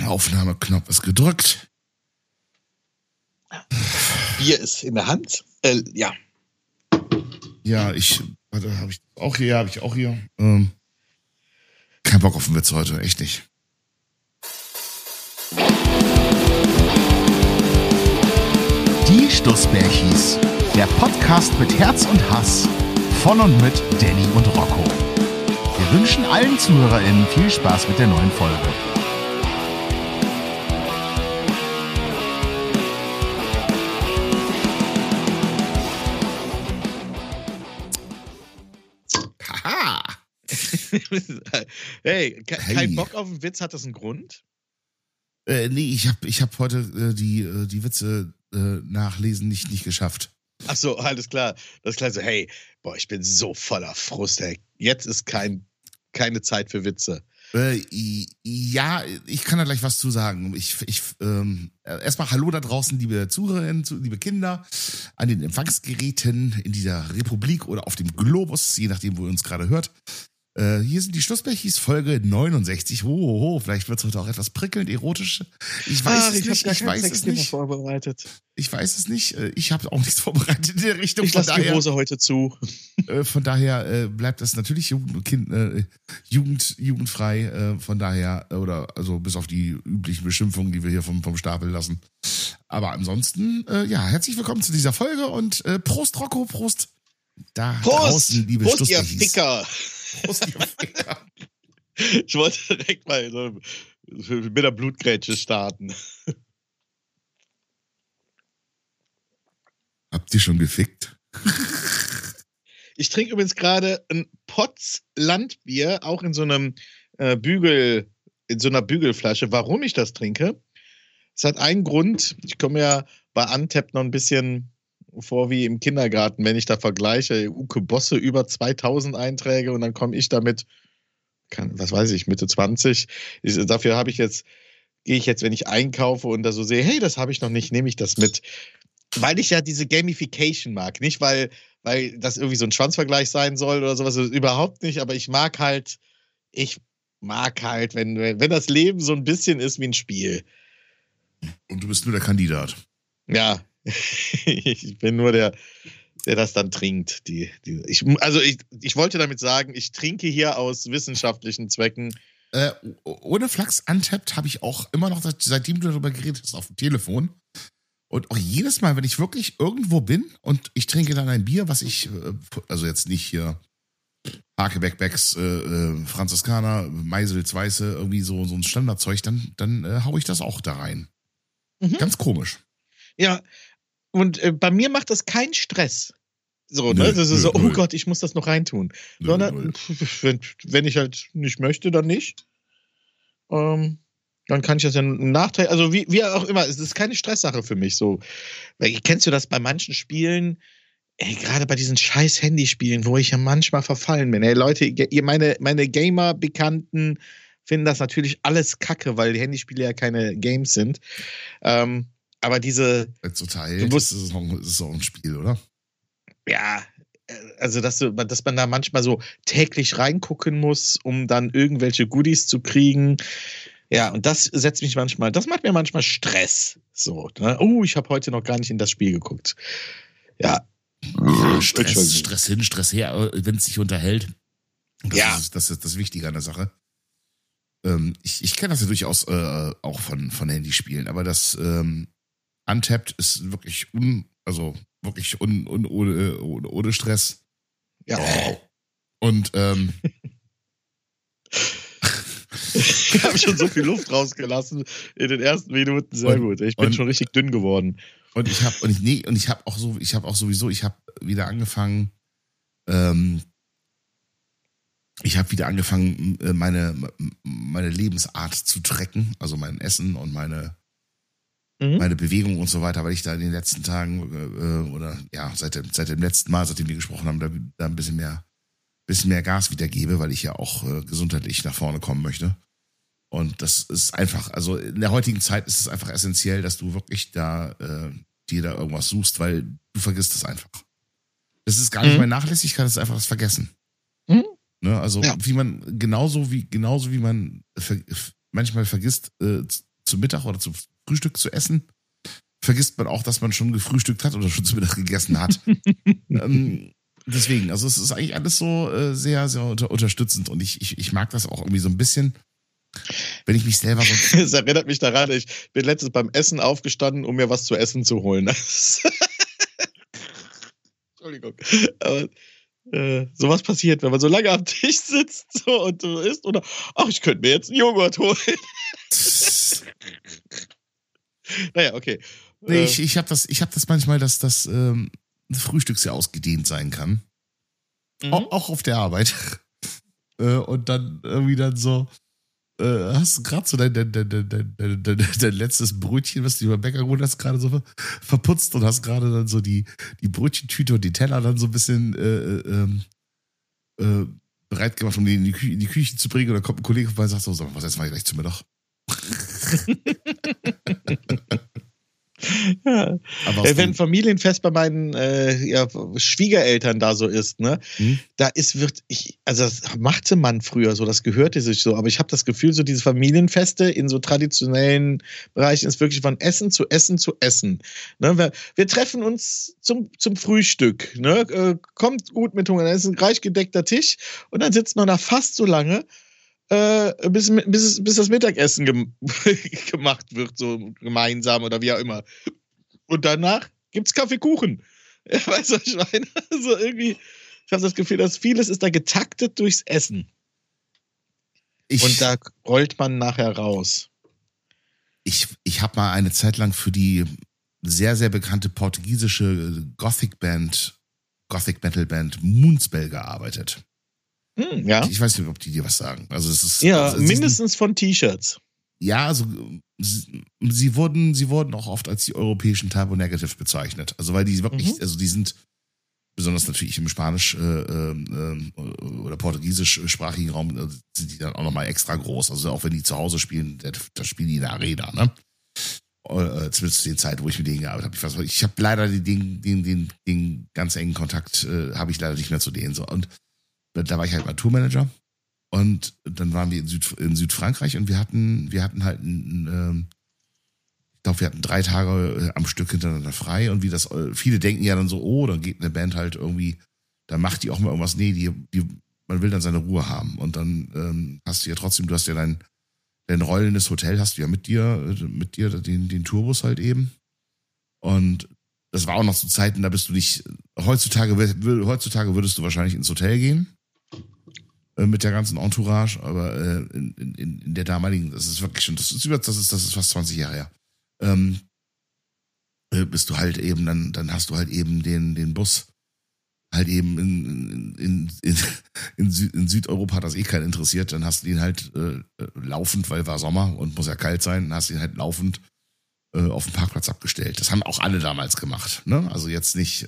Aufnahmeknopf ist gedrückt. Bier ist in der Hand. Ja. Ja, habe ich auch hier. Kein Bock auf den Witz heute, echt nicht. Die Stussbärchis, der Podcast mit Herz und Hass, von und mit Danny und Rocco. Wir wünschen allen ZuhörerInnen viel Spaß mit der neuen Folge. Haha! Hey, kein Bock auf den Witz, hat das einen Grund? Nee, ich hab heute die Witze nachlesen nicht geschafft. Ach so, alles klar. Das ist klar so, hey, boah, ich bin so voller Frust, hey. Jetzt ist keine Zeit für Witze. Ja, ich kann da gleich was zu sagen. Erstmal Hallo da draußen, liebe Zuhörerinnen, liebe Kinder, an den Empfangsgeräten in dieser Republik oder auf dem Globus, je nachdem, wo ihr uns gerade hört. Hier sind die Stussbärchis, Folge 69. Vielleicht wird es heute auch etwas prickelnd, erotisch. Ich weiß es nicht. Ich weiß es nicht. Vorbereitet. Ich weiß es nicht. Ich habe auch nichts vorbereitet in der Richtung. Ich lasse die Hose heute zu. Von daher bleibt das natürlich jugendfrei. Von daher, also bis auf die üblichen Beschimpfungen, die wir hier vom Stapel lassen. Aber ansonsten, herzlich willkommen zu dieser Folge und Prost, Rocco, Prost. Da draußen, liebe Prost, ihr Stussbärchis. Ficker. Prost, ihr Ficker. Ich wollte direkt mal so mit der Blutgrätsche starten. Habt ihr schon gefickt? Ich trinke übrigens gerade ein Potz Landbier, auch in so einem in so einer Bügelflasche. Warum ich das trinke? Es hat einen Grund. Ich komme ja bei Untappd noch ein bisschen vor wie im Kindergarten, wenn ich da vergleiche. Uke Bosse über 2000 Einträge und dann komme ich damit, Mitte 20. Dafür gehe ich jetzt, wenn ich einkaufe und da so sehe, hey, das habe ich noch nicht, nehme ich das mit. Weil ich ja diese Gamification mag. Nicht, weil das irgendwie so ein Schwanzvergleich sein soll oder sowas, überhaupt nicht, aber ich mag halt, wenn das Leben so ein bisschen ist wie ein Spiel. Und du bist nur der Kandidat. Ja, ich bin nur der das dann trinkt. Ich wollte damit sagen, ich trinke hier aus wissenschaftlichen Zwecken. Ohne Flachs, Untappd habe ich auch immer noch, seitdem du darüber geredet hast, auf dem Telefon. Und auch jedes Mal, wenn ich wirklich irgendwo bin und ich trinke dann ein Bier, was ich, also jetzt nicht hier Hakebeck-Becks, Franziskaner, Meisels Weiße, irgendwie so ein Standardzeug, dann hau ich das auch da rein. Mhm. Ganz komisch. Ja, und bei mir macht das keinen Stress. So, ne? Das ist so, oh Gott, ich muss das noch reintun. Sondern, wenn ich halt nicht möchte, dann nicht. Dann kann ich das ja im Nachteil, also wie auch immer, es ist keine Stresssache für mich. So. Kennst du das bei manchen Spielen? Ey, gerade bei diesen scheiß Handyspielen, wo ich ja manchmal verfallen bin. Ey, Leute, meine Gamer-Bekannten finden das natürlich alles kacke, weil die Handyspiele ja keine Games sind. Aber diese. Total, das ist auch ein Spiel, oder? Ja, also dass man da manchmal so täglich reingucken muss, um dann irgendwelche Goodies zu kriegen. Ja, und das macht mir manchmal Stress. So, ne? Oh, ich habe heute noch gar nicht in das Spiel geguckt. Ja. Stress hin, Stress her, wenn es sich unterhält. Das ist das Wichtige an der Sache. Ich kenne das ja durchaus auch von Handyspielen, aber das Untappd ist wirklich ohne Stress. Ja. Und ich habe schon so viel Luft rausgelassen in den ersten Minuten. Sehr gut. Ich bin schon richtig dünn geworden. Und ich habe wieder angefangen. Ich habe wieder angefangen, meine Lebensart zu tracken, also mein Essen und meine Bewegung und so weiter, weil ich da in den letzten Tagen seit dem letzten Mal, seitdem wir gesprochen haben, da ein bisschen mehr Gas wiedergebe, weil ich ja auch gesundheitlich nach vorne kommen möchte. Und das ist einfach, also in der heutigen Zeit ist es einfach essentiell, dass du wirklich dir da irgendwas suchst, weil du vergisst es einfach. Das ist gar nicht mehr Nachlässigkeit, das ist einfach das Vergessen. Mhm. Ne, also wie man genauso wie man manchmal vergisst zum Mittag oder zum Frühstück zu essen, vergisst man auch, dass man schon gefrühstückt hat oder schon zu Mittag gegessen hat. Deswegen, also es ist eigentlich alles so sehr, sehr unterstützend und ich mag das auch irgendwie so ein bisschen, wenn ich mich selber so... Das erinnert mich daran, ich bin letztens beim Essen aufgestanden, um mir was zu essen zu holen. Entschuldigung. Aber sowas passiert, wenn man so lange am Tisch sitzt so, und du isst oder ach, ich könnte mir jetzt einen Joghurt holen. Naja, okay. Nee, ich hab das manchmal, dass das Frühstück sehr ausgedehnt sein kann. Auch auf der Arbeit. Und dann irgendwie dann so, hast du gerade so dein letztes Brötchen, was du über Bäcker geholt hast, gerade so verputzt und hast gerade dann so die Brötchentüte und die Teller dann so ein bisschen bereit gemacht, um die in die Küche zu bringen. Und dann kommt ein Kollege vorbei und sagt so, was essen wir gleich zum Mittag? Ja. Wenn Familienfest bei meinen Schwiegereltern da so ist, ne, das machte man früher so, das gehörte sich so, aber ich habe das Gefühl, so diese Familienfeste in so traditionellen Bereichen ist wirklich von Essen zu Essen zu Essen. Ne, wir treffen uns zum Frühstück, ne, kommt gut mit Hunger, dann ist ein reich gedeckter Tisch und dann sitzt man da fast so lange, bis das Mittagessen gemacht wird, so gemeinsam oder wie auch immer. Und danach gibt's Kaffeekuchen. Ja, weißt du, was ich meine? Also irgendwie, ich habe das Gefühl, dass vieles ist da getaktet durchs Essen. Und da rollt man nachher raus. Ich habe mal eine Zeit lang für die sehr, sehr bekannte portugiesische Gothic Metal Band Moonspell gearbeitet. Ja. Ich weiß nicht, ob die dir was sagen. Also es ist mindestens von T-Shirts. Ja, also sie wurden auch oft als die europäischen Typo Negative bezeichnet. Also weil die wirklich, also die sind besonders natürlich im Spanisch oder portugiesischsprachigen Raum sind die dann auch nochmal extra groß. Also auch wenn die zu Hause spielen, da spielen die in der Arena, ne? Zumindest zu den Zeiten, wo ich mit denen gearbeitet habe. Ich habe leider den ganz engen Kontakt, habe ich leider nicht mehr zu denen so. Und da war ich halt mal Tourmanager und dann waren wir in Südfrankreich und wir hatten halt ich glaube, wir hatten 3 Tage am Stück hintereinander frei und viele denken ja dann so, oh, dann geht eine Band halt irgendwie, dann macht die auch mal irgendwas, nee, man will dann seine Ruhe haben und dann hast du ja trotzdem, du hast ja dein rollendes Hotel, hast du ja mit dir den Tourbus halt eben und das war auch noch zu Zeiten, da bist du nicht, heutzutage würdest du wahrscheinlich ins Hotel gehen, mit der ganzen Entourage, aber in der damaligen, das ist wirklich schon, das ist fast 20 Jahre her, bist du halt eben, dann hast du halt eben den Bus halt eben in Südeuropa hat das eh keinen interessiert, dann hast du den halt laufend, weil war Sommer und muss ja kalt sein, dann hast du ihn halt laufend auf dem Parkplatz abgestellt. Das haben auch alle damals gemacht, ne? Also jetzt nicht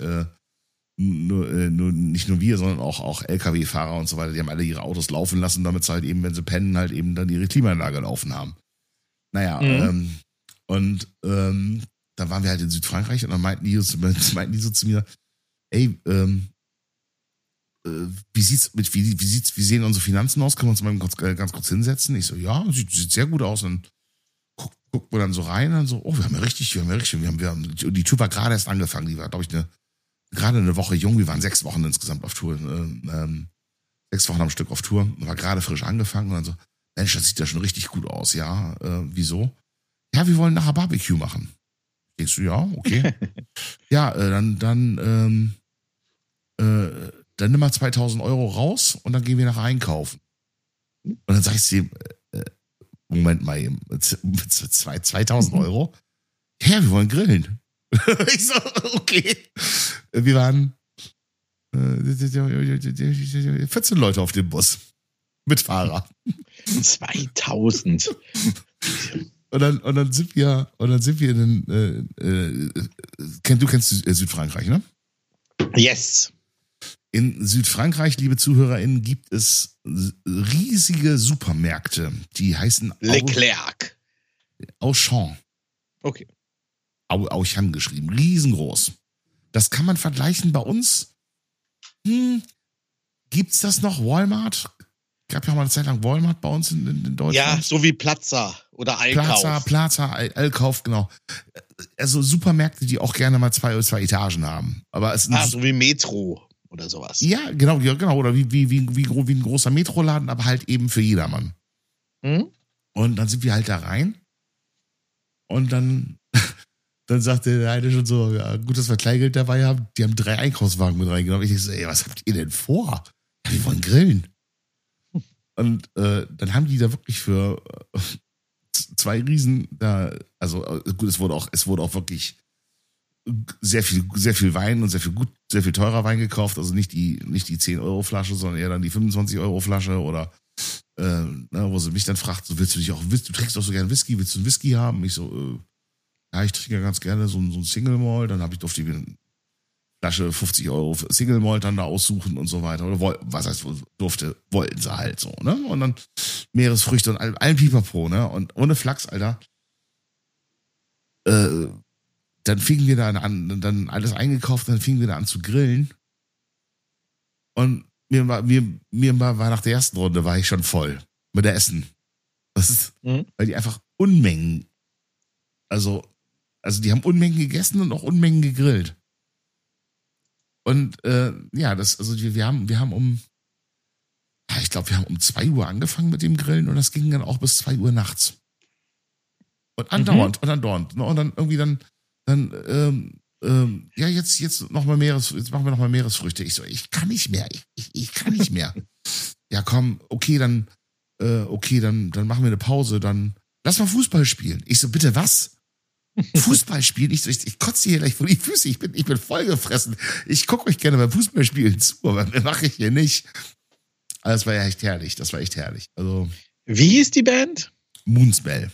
nicht nur wir, sondern auch LKW-Fahrer und so weiter, die haben alle ihre Autos laufen lassen, damit sie halt eben, wenn sie pennen, halt eben dann ihre Klimaanlage laufen haben. Naja, dann waren wir halt in Südfrankreich und dann meinten die so zu mir, ey, wie sehen unsere Finanzen aus? Können wir uns mal ganz kurz hinsetzen? Ich so, ja, sieht sehr gut aus. Und guckt man dann so rein und dann so, oh, wir haben die Tour war gerade erst angefangen, die war, glaube ich, gerade eine Woche jung, wir waren 6 Wochen insgesamt auf Tour, 6 Wochen am Stück auf Tour, war gerade frisch angefangen und dann so, Mensch, das sieht ja schon richtig gut aus, ja, wieso? Ja, wir wollen nachher Barbecue machen. Denkst du, ja, okay. Ja, dann nimm mal 2.000 Euro raus und dann gehen wir nachher einkaufen. Und dann sag ich zu ihm, Moment mal eben, 2.000 Euro? Ja, wir wollen grillen. Ich so, okay. Wir waren 14 Leute auf dem Bus. Mit Fahrer. 2000. Und dann sind wir in du kennst Südfrankreich, ne? Yes. In Südfrankreich, liebe ZuhörerInnen, gibt es riesige Supermärkte, die heißen Leclerc. Auchan. Okay. Auchan geschrieben, riesengroß. Das kann man vergleichen bei uns. Gibt's das noch? Walmart? gab ja auch mal eine Zeit lang Walmart bei uns in Deutschland. Ja, so wie Plaza oder Einkauf. Plaza, Allkauf, genau. Also Supermärkte, die auch gerne mal zwei Etagen haben. Aber es so wie Metro oder sowas. Ja, genau. Oder wie ein großer Metroladen, aber halt eben für jedermann. Und dann sind wir halt da rein. Und dann sagte der eine schon so, ja, gut, dass wir Kleingeld dabei haben. Die haben 3 Einkaufswagen mit reingenommen. Ich dachte so, ey, was habt ihr denn vor? Ja, wir wollen grillen. Und dann haben die da wirklich für 2 Riesen da, also gut, es wurde auch wirklich sehr viel Wein und sehr viel teurer Wein gekauft. Also nicht die 10-Euro-Flasche, sondern eher dann die 25-Euro-Flasche oder wo sie mich dann fragt, so, du trinkst doch so gerne Whisky, willst du einen Whisky haben? Ich so, ja, ich trinke ja ganz gerne so ein Single Malt, dann durfte ich mir eine Flasche 50 Euro Single Malt dann da aussuchen und so weiter. Oder wollten sie halt so, ne? Und dann Meeresfrüchte und allen Pipapo, ne? Und ohne Flachs, Alter. Dann fingen wir da an, dann alles eingekauft, dann fingen wir da an zu grillen. Und mir war nach der ersten Runde war ich schon voll mit der Essen. Das ist, weil die einfach Unmengen, also die haben Unmengen gegessen und auch Unmengen gegrillt. Und wir haben um 2 Uhr angefangen mit dem Grillen und das ging dann auch bis 2 Uhr nachts. Und andauernd. Und dann irgendwie jetzt noch mal jetzt machen wir noch mal Meeresfrüchte. Ich so, ich kann nicht mehr. Ich kann nicht mehr. Ja, komm, okay, dann machen wir eine Pause, dann lass mal Fußball spielen. Ich so, bitte was? Fußball spielen? Ich kotze hier gleich vor die Füße. Ich bin vollgefressen. Ich gucke euch gerne beim Fußballspielen zu, aber das mache ich hier nicht. Aber das war ja echt herrlich. Also, wie hieß die Band? Moonspell,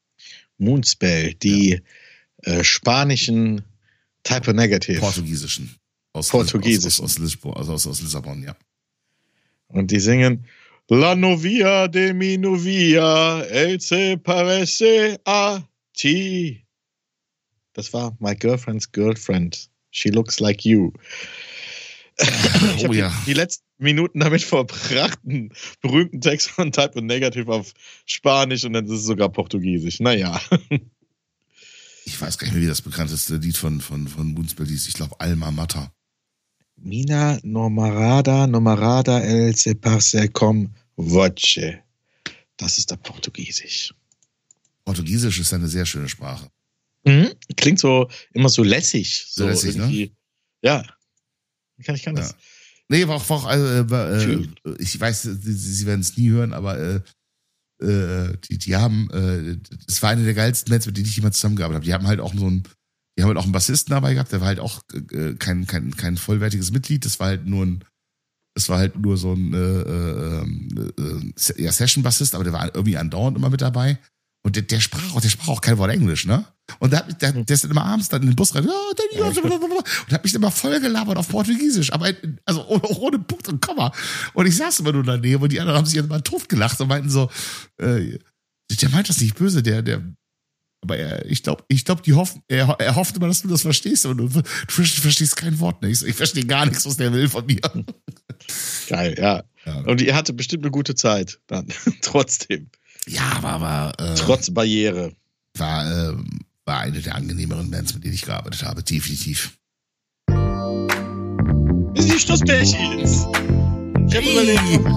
die spanischen Type of Negative. Portugiesischen. Aus Lissabon, ja. Und die singen La novia de mi novia, el se parece a ti. Das war My Girlfriend's Girlfriend. She looks like you. Ich habe die letzten Minuten damit verbracht, einen berühmten Text von Type of Negative auf Spanisch und dann ist es sogar Portugiesisch. Naja. Ich weiß gar nicht mehr, wie das bekannteste Lied von Moonspell hieß. Ich glaube, Alma Mater. Mina nomarada el se parse com voce. Das ist der Portugiesisch. Portugiesisch ist eine sehr schöne Sprache. Klingt so immer so lässig. So lässig, ne? Ja. Ich kann das. Nee, war auch ich weiß, Sie werden es nie hören, aber die haben, das war eine der geilsten Bands, mit denen ich jemals zusammengearbeitet habe. Die haben halt auch einen Bassisten dabei gehabt, der war halt auch kein vollwertiges Mitglied, das war halt nur so ein Session-Bassist, aber der war irgendwie andauernd immer mit dabei. Und der sprach auch kein Wort Englisch, ne? Und der ist dann immer abends dann in den Bus rein, und hat mich dann immer voll gelabert auf Portugiesisch, aber also ohne Punkt und Komma. Und ich saß immer nur daneben und die anderen haben sich dann mal tot gelacht und meinten so, der meint das nicht böse, aber ich glaube, er hofft immer, dass du das verstehst und du verstehst kein Wort nicht. Ich verstehe gar nichts, was der will von mir. Geil, ja. Und ihr hattet bestimmt eine gute Zeit dann, trotzdem. Ja, aber trotz Barriere. War eine der angenehmeren Bands, mit denen ich gearbeitet habe, definitiv. Das sind die Stoßbärchens. Ich habe überlegt,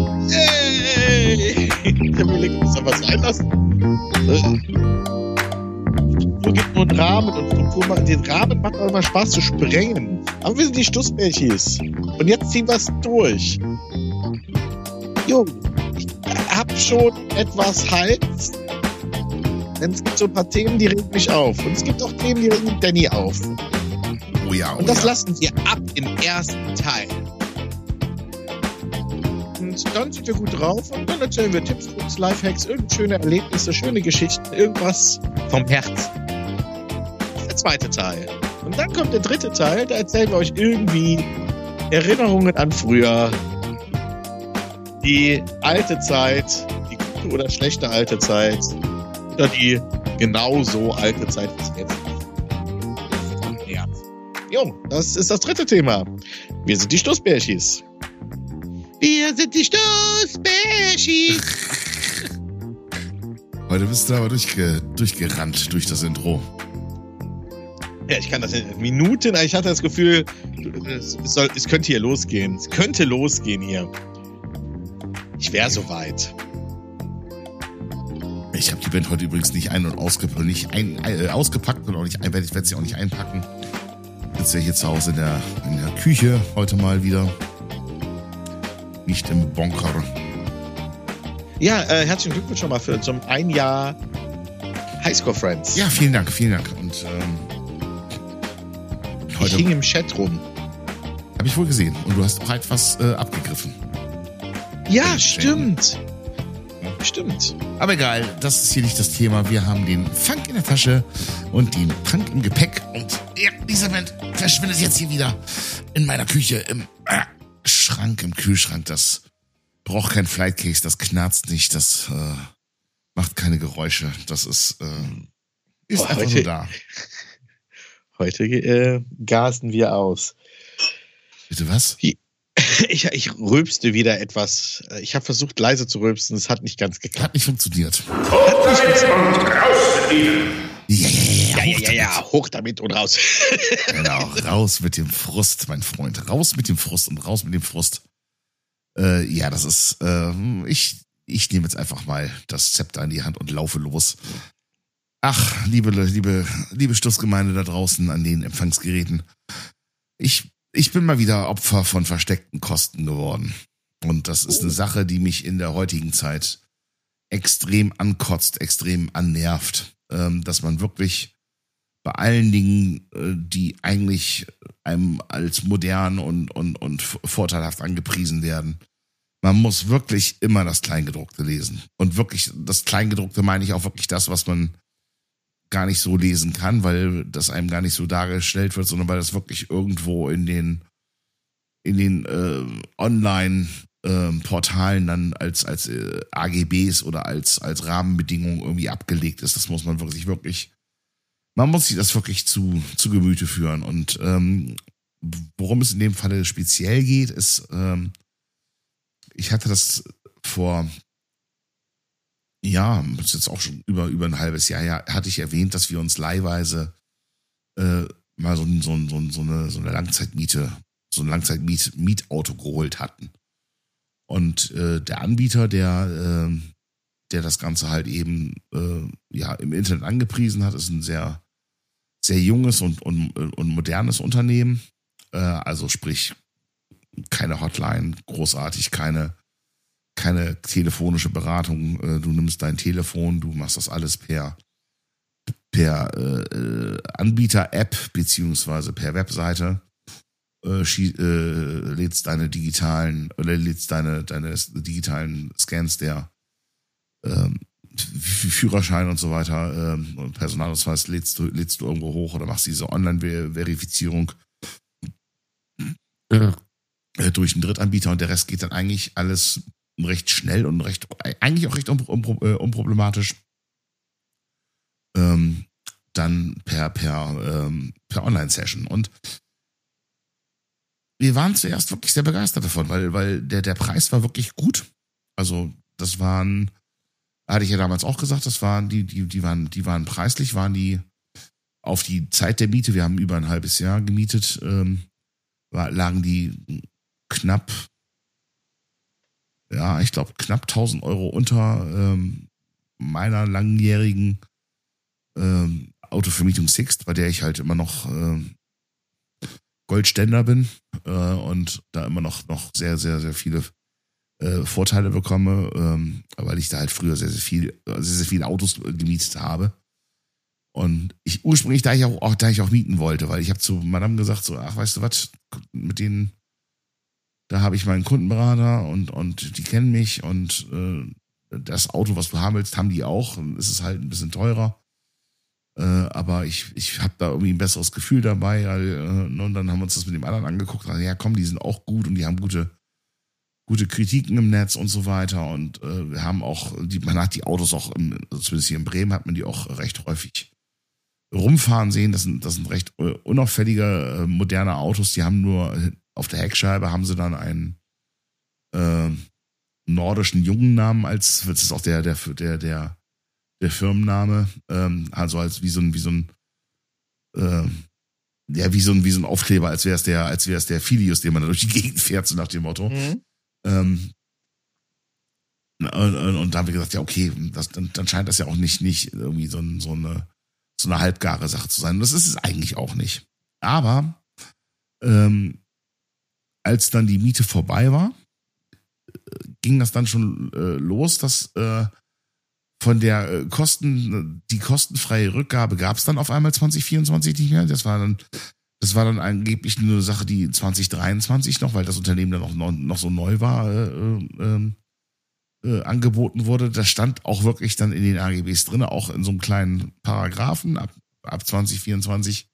ob ich da was einlassen. So gibt nur einen Rahmen und Struktur. Den Rahmen macht auch immer Spaß zu sprengen. Aber wir sind die Stoßbärchis. Und jetzt ziehen wir es durch. Jo, ich hab schon etwas Hals. Denn es gibt so ein paar Themen, die regen mich auf. Und es gibt auch Themen, die regen Danny auf. Oh ja, und das lassen wir ab im ersten Teil. Und dann sind wir gut drauf und dann erzählen wir Tipps, Tricks, Lifehacks, irgendeine schöne Erlebnisse, schöne Geschichten, irgendwas vom Herzen. Das ist der zweite Teil. Und dann kommt der dritte Teil, da erzählen wir euch irgendwie Erinnerungen an früher, die alte Zeit, die gute oder schlechte alte Zeit oder die genauso alte Zeit, wie es jetzt ist. Jo, das ist das dritte Thema. Wir sind die Stoßbärchis. Wir sind die Stoßbärchis. Heute bist du aber durchgerannt durch das Intro. Ja, ich kann das in Minuten. Ich hatte das Gefühl, es könnte hier losgehen. Es könnte losgehen hier. Ich wäre soweit. Ich habe die Band heute übrigens nicht ausgepackt und auch nicht ich werde sie auch nicht einpacken. Jetzt ja hier zu Hause in der Küche heute mal wieder. Nicht im Bunker. Ja, herzlichen Glückwunsch schon mal zum ein Jahr Highscore Friends. Ja, vielen Dank. Und heute ich hing im Chat rum. Habe ich wohl gesehen. Und du hast auch etwas abgegriffen. Ja, stimmt. Stimmt. Aber egal, das ist hier nicht das Thema. Wir haben den Funk in der Tasche und den Punk im Gepäck. Und ja, dieser Band verschwindet jetzt hier wieder in meiner Küche im Schrank, im Kühlschrank. Das braucht kein Flightcase, das knarzt nicht, das macht keine Geräusche. Das ist einfach nur da. Heute gasen wir aus. Bitte was? Ich rülpste wieder etwas. Ich habe versucht, leise zu rülpsen. Es hat nicht ganz geklappt. Hat nicht funktioniert. Ja, hoch damit und raus. Genau, raus mit dem Frust, mein Freund. Raus mit dem Frust und raus mit dem Frust. Ja, das ist, ich nehme jetzt einfach mal das Zepter in die Hand und laufe los. Ach, liebe Stussgemeinde da draußen an den Empfangsgeräten. Ich bin mal wieder Opfer von versteckten Kosten geworden. Und das ist eine Sache, die mich in der heutigen Zeit extrem ankotzt, extrem annervt. Dass man wirklich bei allen Dingen, die eigentlich einem als modern und vorteilhaft angepriesen werden, man muss wirklich immer das Kleingedruckte lesen. Und wirklich, das Kleingedruckte meine ich auch wirklich das, was man gar nicht so lesen kann, weil das einem gar nicht so dargestellt wird, sondern weil das wirklich irgendwo in den Online-Portalen dann als AGBs oder als Rahmenbedingungen irgendwie abgelegt ist. Das muss man wirklich, man muss sich das wirklich zu Gemüte führen. Und worum es in dem Falle speziell geht, ist, ich hatte das vor, ja, das ist jetzt auch schon über ein halbes Jahr, hatte ich erwähnt, dass wir uns leihweise mal so eine Langzeitmiete, so ein Langzeitmietauto geholt hatten. Und der Anbieter, der das Ganze halt eben im Internet angepriesen hat, ist ein sehr, sehr junges und modernes Unternehmen. Also sprich, keine Hotline, großartig, keine telefonische Beratung. Du nimmst dein Telefon, du machst das alles per Anbieter-App beziehungsweise per Webseite. Lädst deine digitalen Scans der Führerschein und so weiter, Personalausweis lädst du irgendwo hoch oder machst diese Online-Verifizierung durch einen Drittanbieter und der Rest geht dann eigentlich alles recht schnell und eigentlich auch recht unproblematisch dann per Online-Session. Und wir waren zuerst wirklich sehr begeistert davon, weil der Preis war wirklich gut. Also das waren, hatte ich ja damals auch gesagt, das waren die waren preislich, waren die auf die Zeit der Miete, wir haben über ein halbes Jahr gemietet, lagen die knapp 1.000 Euro unter meiner langjährigen Autovermietung Sixt, bei der ich halt immer noch Goldständer bin und da immer noch sehr, sehr, sehr viele Vorteile bekomme, weil ich da halt früher sehr, sehr viele Autos gemietet habe. Und ursprünglich, da ich auch mieten wollte, weil ich habe zu Madame gesagt, so, ach, weißt du was, mit denen, da habe ich meinen Kundenberater und die kennen mich und das Auto, was du haben willst, haben die auch. Es ist halt ein bisschen teurer. Aber ich habe da irgendwie ein besseres Gefühl dabei. Und dann haben wir uns das mit dem anderen angeguckt. Also, ja, komm, die sind auch gut und die haben gute Kritiken im Netz und so weiter. Und wir haben auch, man hat die Autos auch, zumindest hier in Bremen hat man die auch recht häufig rumfahren sehen. Das sind recht unauffällige, moderne Autos. Die haben nur auf der Heckscheibe haben sie dann ein nordischen Jungennamen das ist auch der Firmenname, also als wie so ein Aufkleber, als wäre es der Filius, den man da durch die Gegend fährt, so nach dem Motto. Und da haben wir gesagt, ja, okay, dann scheint das ja auch nicht irgendwie so eine halbgare Sache zu sein. Und das ist es eigentlich auch nicht. Aber als dann die Miete vorbei war, ging das dann schon los, dass von der die kostenfreie Rückgabe gab es dann auf einmal 2024 nicht mehr. Das war dann angeblich nur eine Sache, die 2023 noch, weil das Unternehmen dann auch noch so neu war, angeboten wurde. Das stand auch wirklich dann in den AGBs drin, auch in so einem kleinen Paragraphen. Ab 2024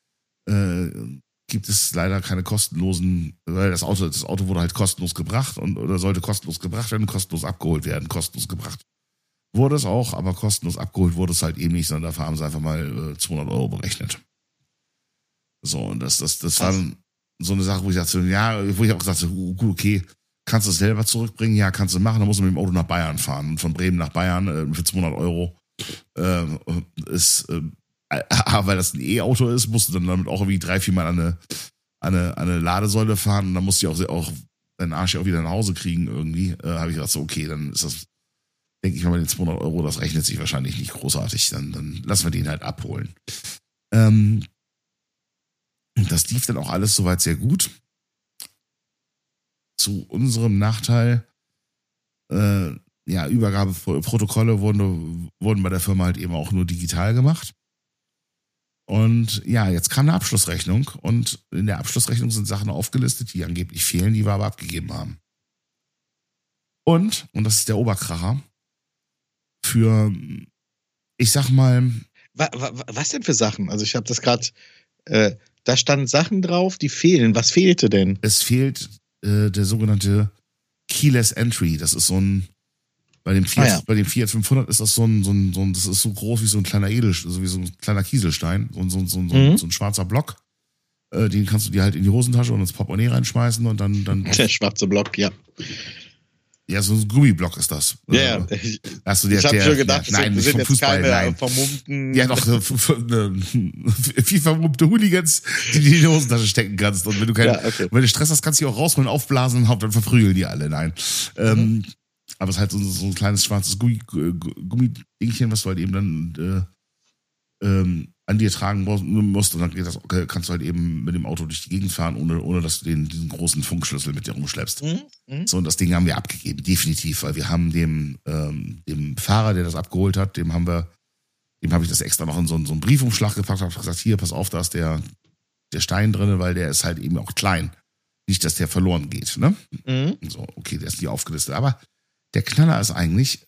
gibt es leider keine kostenlosen, weil das Auto wurde halt kostenlos gebracht oder sollte kostenlos gebracht werden, kostenlos abgeholt werden, kostenlos gebracht. Wurde es auch, aber kostenlos abgeholt wurde es halt eben nicht, sondern dafür haben sie einfach mal 200 € berechnet. So, und das war dann so eine Sache, wo ich auch sagte, gut, okay, kannst du es selber zurückbringen? Ja, kannst du machen, dann musst du mit dem Auto nach Bayern fahren. Und von Bremen nach Bayern für 200 € ist, weil das ein E-Auto ist, musst du dann damit auch irgendwie 3-4 Mal an eine Ladesäule fahren und dann musst du auch deinen Arsch auch wieder nach Hause kriegen irgendwie. Habe ich gedacht, so, okay, dann ist das, denke ich mal, mit den 200 €, das rechnet sich wahrscheinlich nicht großartig. Dann lassen wir den halt abholen. Das lief dann auch alles soweit sehr gut. Zu unserem Nachteil, Übergabeprotokolle wurden bei der Firma halt eben auch nur digital gemacht. Und ja, jetzt kam eine Abschlussrechnung und in der Abschlussrechnung sind Sachen aufgelistet, die angeblich fehlen, die wir aber abgegeben haben. Und das ist der Oberkracher, für, ich sag mal... Was denn für Sachen? Also ich habe das gerade, da standen Sachen drauf, die fehlen. Was fehlte denn? Es fehlt der sogenannte Keyless Entry. Das ist so ein, bei dem Fiat 500 ist das das ist so groß wie so ein kleiner wie so ein kleiner Kieselstein, so ein schwarzer Block. Den kannst du dir halt in die Hosentasche und ins Portemonnaie reinschmeißen und dann der schwarze Block, ja. Ja, so ein Gummiblock ist das. Ja, ich habe schon gedacht, nein, das nicht sind vom jetzt Fußball, keine nein. vermummten... Ja, doch, viel vermummte Hooligans, die du in die Hosentasche stecken kannst. Und wenn du Stress hast, kannst du die auch rausholen, aufblasen und dann verprügeln die alle. Nein. Aber es ist halt so ein kleines schwarzes Gummidingchen, was du halt eben dann an dir tragen musst und dann geht das, kannst du halt eben mit dem Auto durch die Gegend fahren, ohne dass du diesen großen Funkschlüssel mit dir rumschleppst. So, und das Ding haben wir abgegeben, definitiv, weil wir haben dem Fahrer, der das abgeholt hat, dem habe ich das extra noch in so einen Briefumschlag gepackt, habe gesagt, hier, pass auf, da ist der Stein drin, weil der ist halt eben auch klein. Nicht, dass der verloren geht, ne? So, okay, der ist nie aufgelistet. Aber der Knaller ist eigentlich,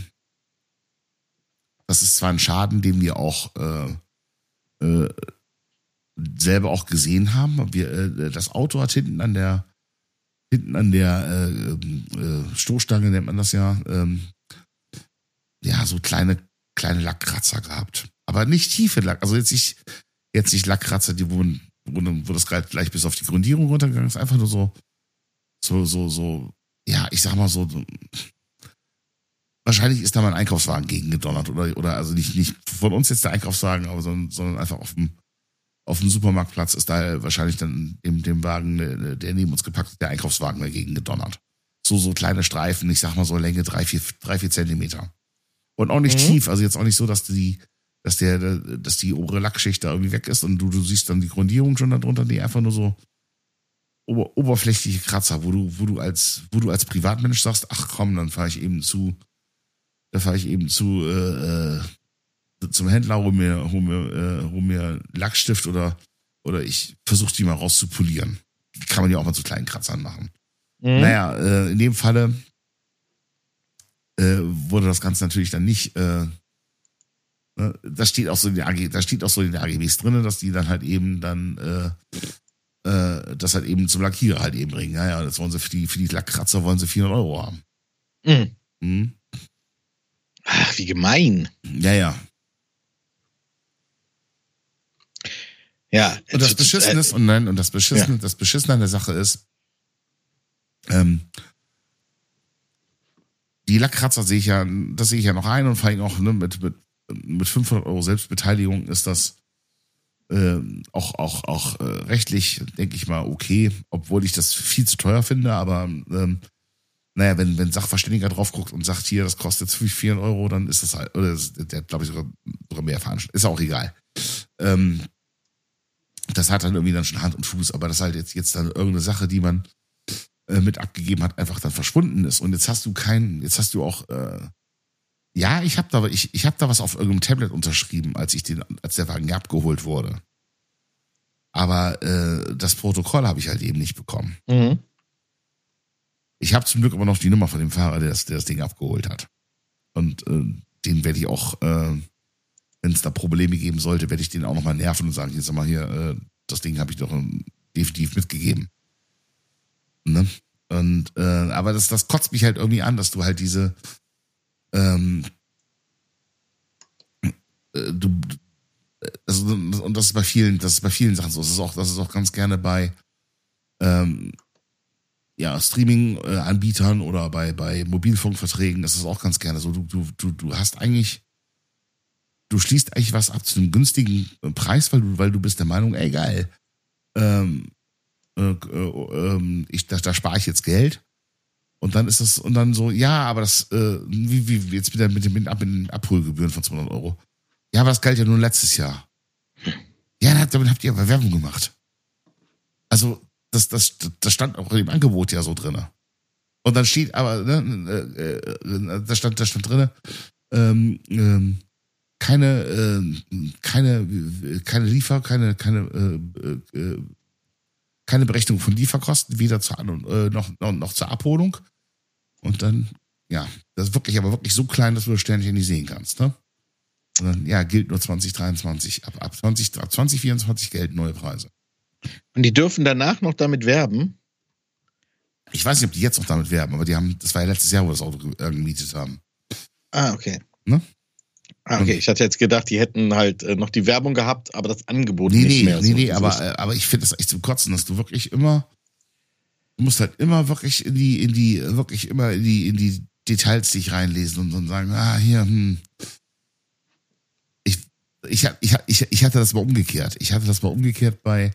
das ist zwar ein Schaden, den wir auch selber auch gesehen haben. Das Auto hat hinten an der Stoßstange, nennt man das ja, so kleine Lackkratzer gehabt. Aber nicht tiefe Lack, also jetzt nicht Lackkratzer, die wo das gleich bis auf die Grundierung runtergegangen ist, einfach nur so, ja, ich sag mal so, wahrscheinlich ist da mal ein Einkaufswagen gegen gedonnert oder also nicht von uns jetzt der Einkaufswagen, aber sondern einfach auf dem Supermarktplatz ist da wahrscheinlich dann dem Wagen, der neben uns gepackt ist, der Einkaufswagen dagegen gedonnert. So kleine Streifen, ich sag mal so Länge 3-4 Zentimeter. Und auch nicht tief, also jetzt auch nicht so, dass die obere Lackschicht da irgendwie weg ist und du siehst dann die Grundierung schon darunter, nee, einfach nur so oberflächliche Kratzer, wo du als Privatmensch sagst, ach komm, dann fahre ich eben zum Händler, hol mir Lackstift oder ich versuche die mal rauszupolieren. Kann man ja auch mal zu kleinen Kratzern machen. Naja, in dem Falle wurde das Ganze natürlich dann nicht, das steht auch so in den AGBs drin, dass die dann halt eben das halt eben zum Lackierer halt eben bringen. Ja, das wollen sie für die Lackkratzer wollen sie 400 € haben. Ach, wie gemein. Ja. Ja. Und das Beschissene ist, das Beschissene an der Sache ist, die Lackkratzer sehe ich ja noch ein und vor allem auch mit 500 € Selbstbeteiligung ist das auch rechtlich, denke ich mal, okay, obwohl ich das viel zu teuer finde, aber naja, wenn ein Sachverständiger drauf guckt und sagt, hier, das kostet 400 €, dann ist das halt, oder der glaube ich sogar mehr veranstaltet. Ist auch egal. Das hat dann irgendwie dann schon Hand und Fuß, aber das halt jetzt dann irgendeine Sache, die man mit abgegeben hat, einfach dann verschwunden ist. Und jetzt hast du auch, ja, ich habe da was auf irgendeinem Tablet unterschrieben, als der Wagen abgeholt wurde. Aber das Protokoll habe ich halt eben nicht bekommen. Mhm. Ich habe zum Glück aber noch die Nummer von dem Fahrer, der das Ding abgeholt hat. Und den werde ich auch, wenn es da Probleme geben sollte, werde ich den auch nochmal nerven und sagen, hier, sag mal hier, das Ding habe ich doch definitiv mitgegeben. Ne? Und aber das kotzt mich halt irgendwie an, dass du halt diese und das ist bei vielen Sachen so. Das ist auch ganz gerne bei Streaming-Anbietern oder bei Mobilfunkverträgen, das ist auch ganz gerne so. Du hast eigentlich, du schließt eigentlich was ab zu einem günstigen Preis, weil du bist der Meinung, ey geil, da spare ich jetzt Geld. Und dann ist das, und dann so, ja, aber das, wie jetzt wieder mit den Abholgebühren von 200 €. Ja, aber das galt ja nur letztes Jahr. Ja, damit habt ihr aber Werbung gemacht. Also, das stand auch im Angebot ja so drinne. Und dann steht aber, da stand drinne, keine Berechnung von Lieferkosten, weder zur noch zur Abholung. Und dann, ja, das ist wirklich so klein, dass du das Sternchen nicht sehen kannst, ne? Und dann, ja, gilt nur 2023. Ab 2024 gelten neue Preise. Und die dürfen danach noch damit werben? Ich weiß nicht, ob die jetzt noch damit werben, aber das war ja letztes Jahr, wo wir das Auto gemietet haben. Ah, okay. Ne? Ah, okay. Ich hatte jetzt gedacht, die hätten halt noch die Werbung gehabt, aber das Angebot nicht mehr. Nee, aber ich finde das echt zum Kotzen, dass du wirklich immer, du musst halt immer wirklich in die Details dich reinlesen und sagen, hier, Ich hatte das mal umgekehrt. Bei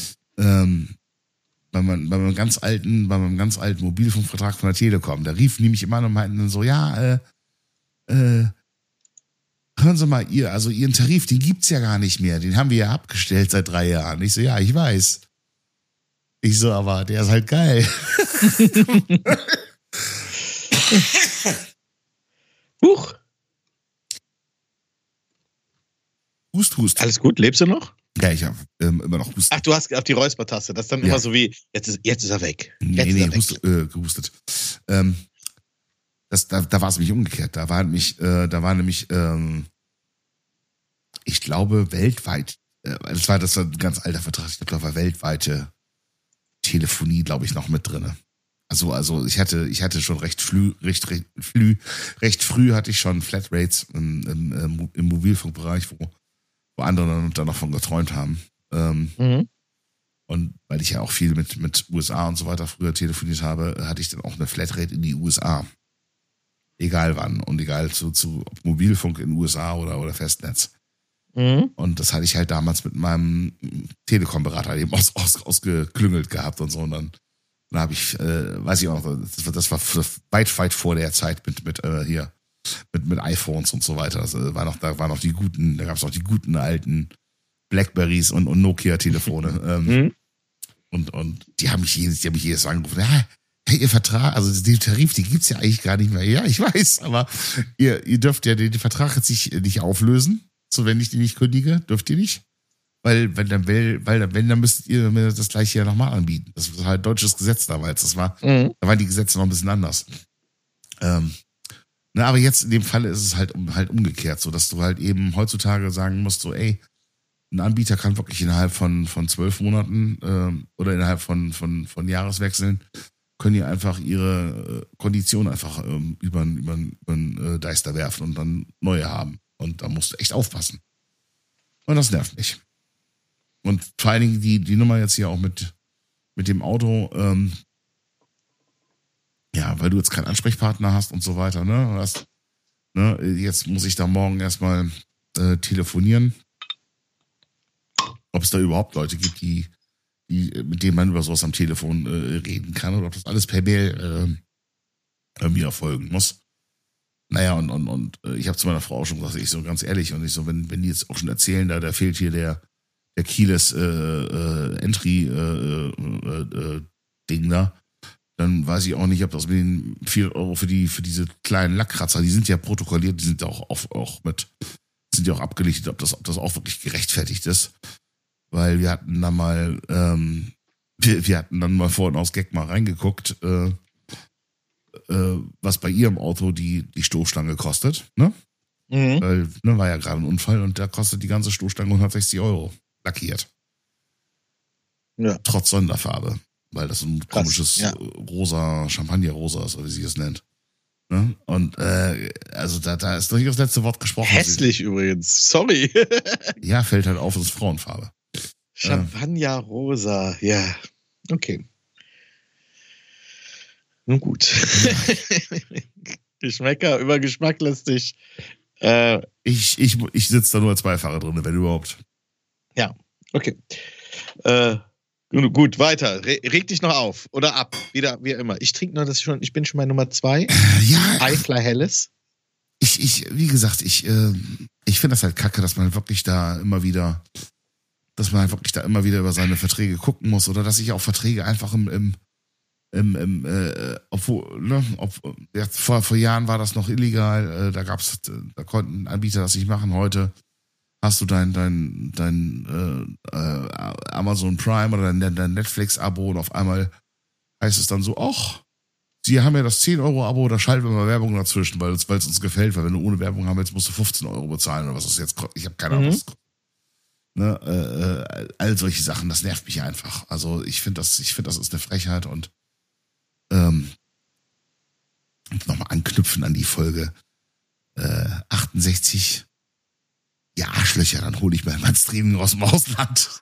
meinem ganz alten Mobilfunkvertrag von der Telekom. Da riefen die mich immer an und meinten dann so, ja, hören Sie mal, Ihren Tarif, den gibt's ja gar nicht mehr. Den haben wir ja abgestellt seit 3 Jahren. Ich so, ja, ich weiß. Ich so, aber der ist halt geil. Huch. Hust. Alles gut? Lebst du noch? Ja, ich habe immer noch Husten. Ach, du hast auf die Räuspertaste. Das ist dann immer so wie, jetzt ist er weg. Gehustet. Da war es nämlich umgekehrt. Da war nämlich, ich glaube, weltweit, das war ein ganz alter Vertrag, ich glaube, da war weltweite Telefonie, glaube ich, noch mit drin. Also ich hatte schon recht früh hatte ich schon Flatrates im Mobilfunkbereich, wo andere dann noch von geträumt haben. Und weil ich ja auch viel mit USA und so weiter früher telefoniert habe, hatte ich dann auch eine Flatrate in die USA. Egal wann und egal zu ob Mobilfunk in den USA oder Festnetz. Und das hatte ich halt damals mit meinem Telekom-Berater eben ausgeklüngelt gehabt und so. Und dann habe ich, weiß ich auch noch, das war weit vor der Zeit mit iPhones und so weiter. Da waren noch die guten, da gab es noch die guten alten Blackberries und Nokia-Telefone. Und die haben mich jedes Mal angerufen. Ja, hey, Ihr Vertrag, also den Tarif, den gibt's ja eigentlich gar nicht mehr. Ja, ich weiß, aber ihr dürft ja den Vertrag jetzt nicht auflösen. So, wenn ich den nicht kündige, dürft ihr nicht. Weil dann müsstet ihr mir das gleiche ja nochmal anbieten. Das war halt deutsches Gesetz damals. Da waren die Gesetze noch ein bisschen anders. Aber jetzt in dem Fall ist es halt umgekehrt, so dass du halt eben heutzutage sagen musst, so, ey, ein Anbieter kann wirklich innerhalb von 12 Monaten oder innerhalb von Jahreswechseln können die einfach ihre Kondition einfach über Deister werfen und dann neue haben. Und da musst du echt aufpassen. Und das nervt mich. Und vor allen Dingen die Nummer jetzt hier auch mit dem Auto, Ja, weil du jetzt keinen Ansprechpartner hast und so weiter, ne? Jetzt muss ich da morgen erstmal telefonieren, ob es da überhaupt Leute gibt, mit denen man über sowas am Telefon reden kann oder ob das alles per Mail irgendwie erfolgen muss. Naja, und ich habe zu meiner Frau auch schon gesagt, ich so ganz ehrlich, und ich so, wenn die jetzt auch schon erzählen, da fehlt hier der Keyless Entry Ding da, dann weiß ich auch nicht, ob das mit den 4 Euro für diese kleinen Lackkratzer, die sind ja protokolliert, die sind ja auch abgelichtet, ob das auch wirklich gerechtfertigt ist. Weil wir hatten dann mal, vorhin aus Gag mal reingeguckt, was bei ihrem Auto die Stoßstange kostet, ne? Mhm. Weil, war ja gerade ein Unfall und da kostet die ganze Stoßstange 160 Euro lackiert. Ja. Trotz Sonderfarbe. Weil das ein komisches rosa, Champagnerrosa ist, oder wie sie es nennt. Ne? Und also da ist noch nicht das letzte Wort gesprochen. Hässlich übrigens, sorry. Ja, fällt halt auf, es ist Frauenfarbe. Champagnerrosa, ja. Okay. Nun gut. Geschmäcker über Geschmack lässt sich. Ich sitze da nur als Beifahrer drin, wenn überhaupt. Ja, okay. Gut, weiter. Reg dich noch auf oder ab. Wieder, wie immer. Ich trinke noch ich bin schon bei Nummer 2. Ja. Eifler Helles. Wie gesagt, ich finde das halt kacke, dass man wirklich da immer wieder über seine Verträge gucken muss oder dass ich auch Verträge einfach vor Jahren war das noch illegal, da konnten Anbieter das nicht machen. Heute hast du dein Amazon Prime oder dein Netflix-Abo und auf einmal heißt es dann so, ach, Sie haben ja das 10-Euro-Abo, da schalten wir mal Werbung dazwischen, weil es uns gefällt, weil wenn du ohne Werbung haben willst, musst du 15 Euro bezahlen oder was das jetzt kostet. Ich habe keine Ahnung, was das kostet. Ne, all solche Sachen, das nervt mich einfach. Also ich finde, das ist eine Frechheit und nochmal anknüpfen an die Folge 68. Ja, Arschlöcher, dann hole ich mir mein Streaming aus dem Ausland.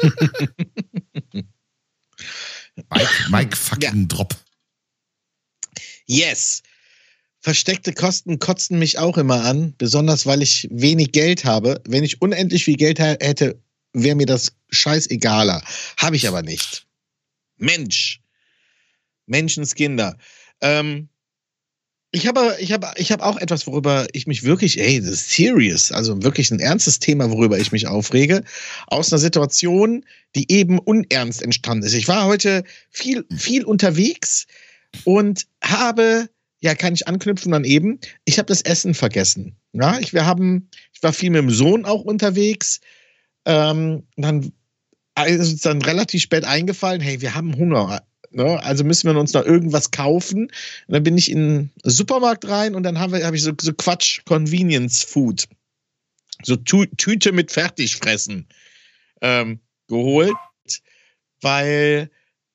Mike fucking Drop. Yes. Versteckte Kosten kotzen mich auch immer an, besonders weil ich wenig Geld habe. Wenn ich unendlich viel Geld hätte, wäre mir das scheißegaler. Habe ich aber nicht. Menschenskinder. Ich habe auch etwas, worüber ich mich wirklich, das ist serious, also wirklich ein ernstes Thema, worüber ich mich aufrege, aus einer Situation, die eben unernst entstanden ist. Ich war heute viel unterwegs und habe, kann ich anknüpfen dann eben, ich habe das Essen vergessen. Ja, ich war viel mit dem Sohn auch unterwegs, dann ist uns dann relativ spät eingefallen, hey, wir haben Hunger. Ne? Also müssen wir uns noch irgendwas kaufen. Und dann bin ich in den Supermarkt rein und dann habe ich so Quatsch, Convenience Food. So Tüte mit Fertigfressen geholt, weil